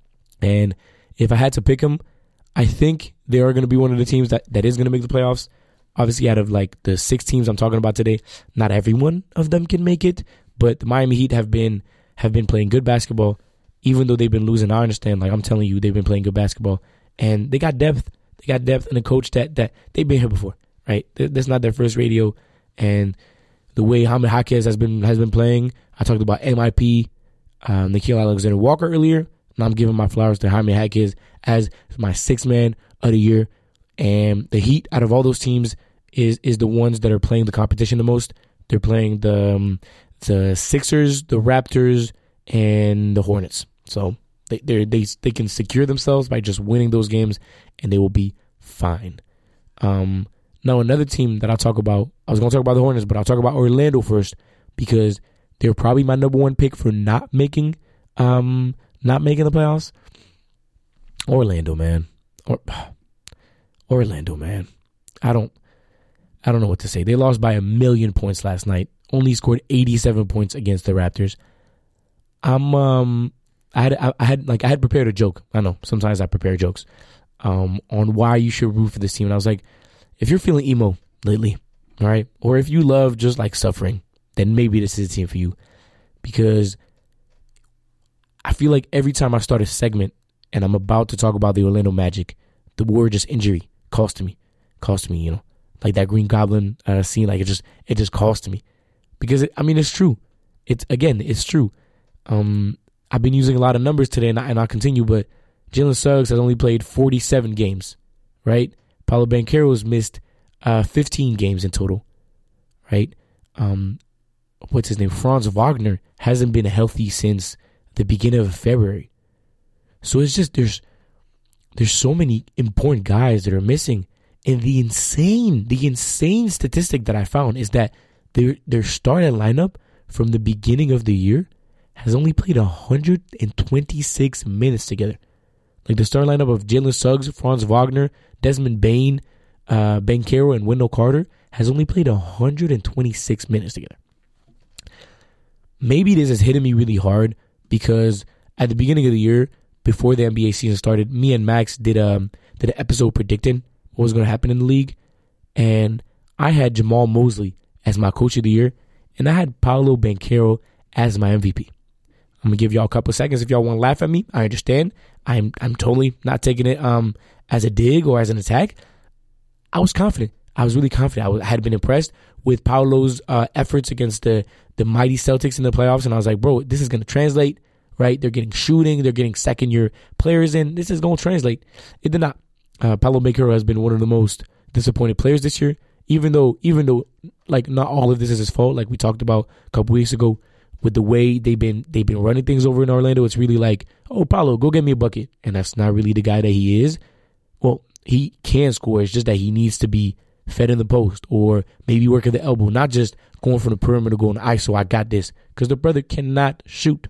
S4: And if I had to pick them, I think they are going to be one of the teams that, that is going to make the playoffs. Obviously, out of like the six teams I'm talking about today, not every one of them can make it. But the Miami Heat have been have been playing good basketball, even though they've been losing. I understand. Like, I'm telling you, they've been playing good basketball, and they got depth. They got depth and a coach that that they've been here before, right? That's not their first radio. And the way Jaime Jaquez has been has been playing, I talked about M I P, um, Nickeil Alexander-Walker earlier, and I'm giving my flowers to Jaime Jaquez as my sixth man of the year. And the Heat, out of all those teams, is is the ones that are playing the competition the most. They're playing the um, the Sixers, the Raptors, and the Hornets. So they they they they can secure themselves by just winning those games, and they will be fine. Um, now another team that I'll talk about, I was going to talk about the Hornets, but I'll talk about Orlando first because they're probably my number one pick for not making um not making the playoffs. Orlando, man, or, Orlando, man. I don't I don't know what to say. They lost by a million points last night. Only scored eighty-seven points against the Raptors. I'm um I had I, I had like I had prepared a joke. I know sometimes I prepare jokes um on why you should root for this team. And I was like, if you're feeling emo lately, all right, or if you love just like suffering, then maybe this is a team for you. Because I feel like every time I start a segment and I'm about to talk about the Orlando Magic, the word just injury cost me, cost me, you know, like that Green Goblin uh, scene. Like it just it just cost me. Because, it, I mean, it's true. It's again, it's true. Um, I've been using a lot of numbers today, and, I, and I'll continue, but Jalen Suggs has only played forty-seven games, right? Paolo Banchero's missed uh, fifteen games in total, right? Um, what's his name? Franz Wagner hasn't been healthy since the beginning of February. So it's just there's there's so many important guys that are missing. And the insane, the insane statistic that I found is that their their starting lineup from the beginning of the year has only played one hundred twenty-six minutes together. Like the starting lineup of Jalen Suggs, Franz Wagner, Desmond Bane, uh, Banchero, and Wendell Carter has only played one hundred twenty-six minutes together. Maybe this is hitting me really hard because at the beginning of the year, before the N B A season started, me and Max did um did an episode predicting what was going to happen in the league, and I had Jamal Mosley as my coach of the year, and I had Paolo Banchero as my M V P. I'm gonna give y'all a couple of seconds if y'all want to laugh at me. I understand. I'm I'm totally not taking it um as a dig or as an attack. I was confident. I was really confident. I, was, I had been impressed with Paolo's uh, efforts against the the mighty Celtics in the playoffs, and I was like, bro, this is gonna translate. Right? They're getting shooting. They're getting second year players in. This is going to translate. It did not. Uh, Paolo Banchero has been one of the most disappointed players this year. Even though, even though, like not all of this is his fault. Like we talked about a couple weeks ago, with the way they've been they've been running things over in Orlando. It's really like, oh, Paolo, go get me a bucket, and that's not really the guy that he is. Well, he can score. It's just that he needs to be fed in the post or maybe work at the elbow, not just going from the perimeter, going I S O. I got this, because the brother cannot shoot.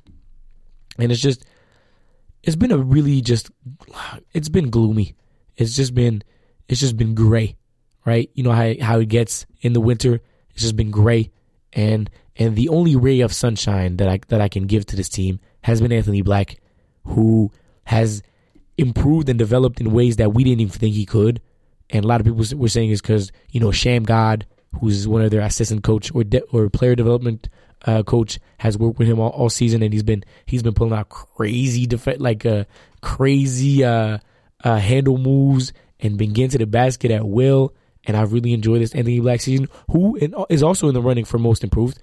S4: And it's just, it's been a really just, it's been gloomy. It's just been, it's just been gray, right? You know how how it gets in the winter. It's just been gray, and and the only ray of sunshine that I that I can give to this team has been Anthony Black, who has improved and developed in ways that we didn't even think he could. And a lot of people were saying it's because, you know, Sham God, who's one of their assistant coach or de- or player development Uh, coach, has worked with him all, all season, and he's been he's been pulling out crazy def- like uh, crazy uh, uh, handle moves and been getting to the basket at will. And I've really enjoyed this Anthony Black season, who in, is also in the running for most improved.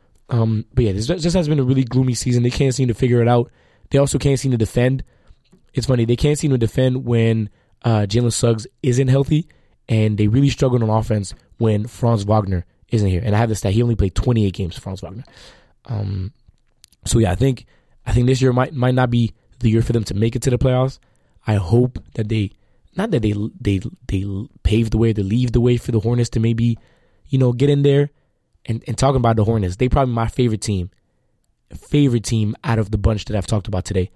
S4: Um, but yeah, this just has been a really gloomy season. They can't seem to figure it out. They also can't seem to defend. It's funny, they can't seem to defend when uh, Jalen Suggs isn't healthy, and they really struggle on offense when Franz Wagner isn't here. And I have this stat. He only played twenty-eight games for Franz Wagner. Um, so yeah, I think I think this year might might not be the year for them to make it to the playoffs. I hope that they, not that they they they pave the way, they leave the way for the Hornets to maybe, you know, get in there. And, and talking about the Hornets, they probably my favorite team, favorite team out of the bunch that I've talked about today.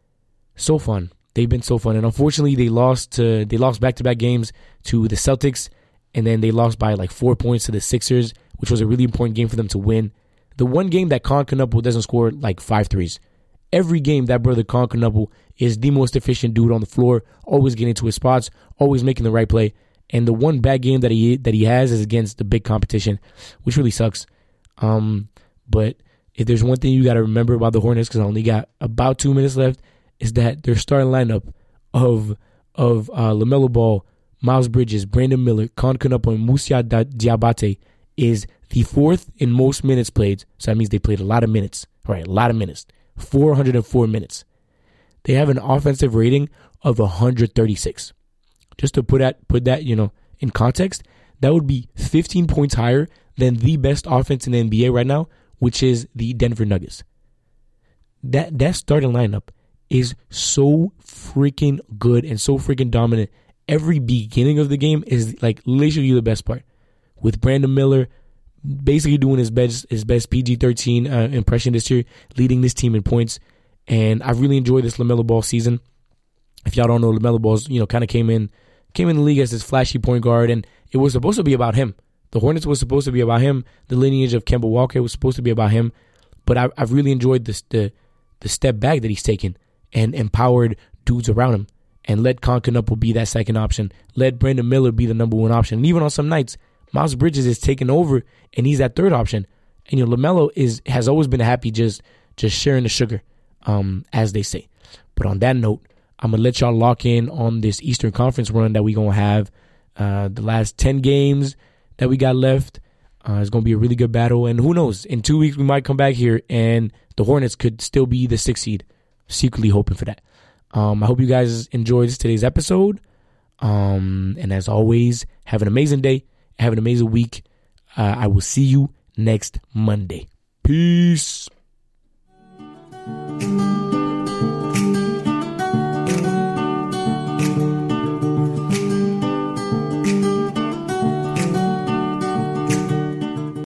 S4: So fun. They've been so fun. And unfortunately, they lost to they lost back-to-back games to the Celtics. And then they lost by like four points to the Sixers, which was a really important game for them to win. The one game that Con Knuckle doesn't score like five threes. Every game that brother Con Knuckle is the most efficient dude on the floor, always getting to his spots, always making the right play. And the one bad game that he that he has is against the big competition, which really sucks. Um, but if there's one thing you got to remember about the Hornets, because I only got about two minutes left, is that their starting lineup of of uh, LaMelo Ball, Miles Bridges, Brandon Miller, Con Knuckle, and Moussa Diabate is the fourth in most minutes played. So that means they played a lot of minutes. All right, a lot of minutes. four hundred four minutes. They have an offensive rating of one hundred thirty-six. Just to put that, put that, you know, in context, that would be fifteen points higher than the best offense in the N B A right now, which is the Denver Nuggets. That that starting lineup is so freaking good and so freaking dominant. Every beginning of the game is like literally the best part. With Brandon Miller basically doing his best his best P G thirteen uh, impression this year, leading this team in points. And I really enjoyed this LaMelo Ball season. If y'all don't know, LaMelo Ball's, you know, kind of came in came in the league as this flashy point guard, and it was supposed to be about him. The Hornets was supposed to be about him. The lineage of Kemba Walker was supposed to be about him. But I, I've really enjoyed this, the the step back that he's taken and empowered dudes around him. And let Con Knuckle be that second option. Let Brandon Miller be the number one option. And even on some nights, Miles Bridges is taking over, and he's that third option. And you know, LaMelo is has always been happy just just sharing the sugar, um, as they say. But on that note, I'm gonna let y'all lock in on this Eastern Conference run that we gonna have. Uh, the last ten games that we got left, uh, it's gonna be a really good battle. And who knows? In two weeks, we might come back here, and the Hornets could still be the sixth seed. Secretly hoping for that. Um, I hope you guys enjoyed today's episode. Um, and as always, have an amazing day. Have an amazing week. Uh, I will see you next Monday. Peace.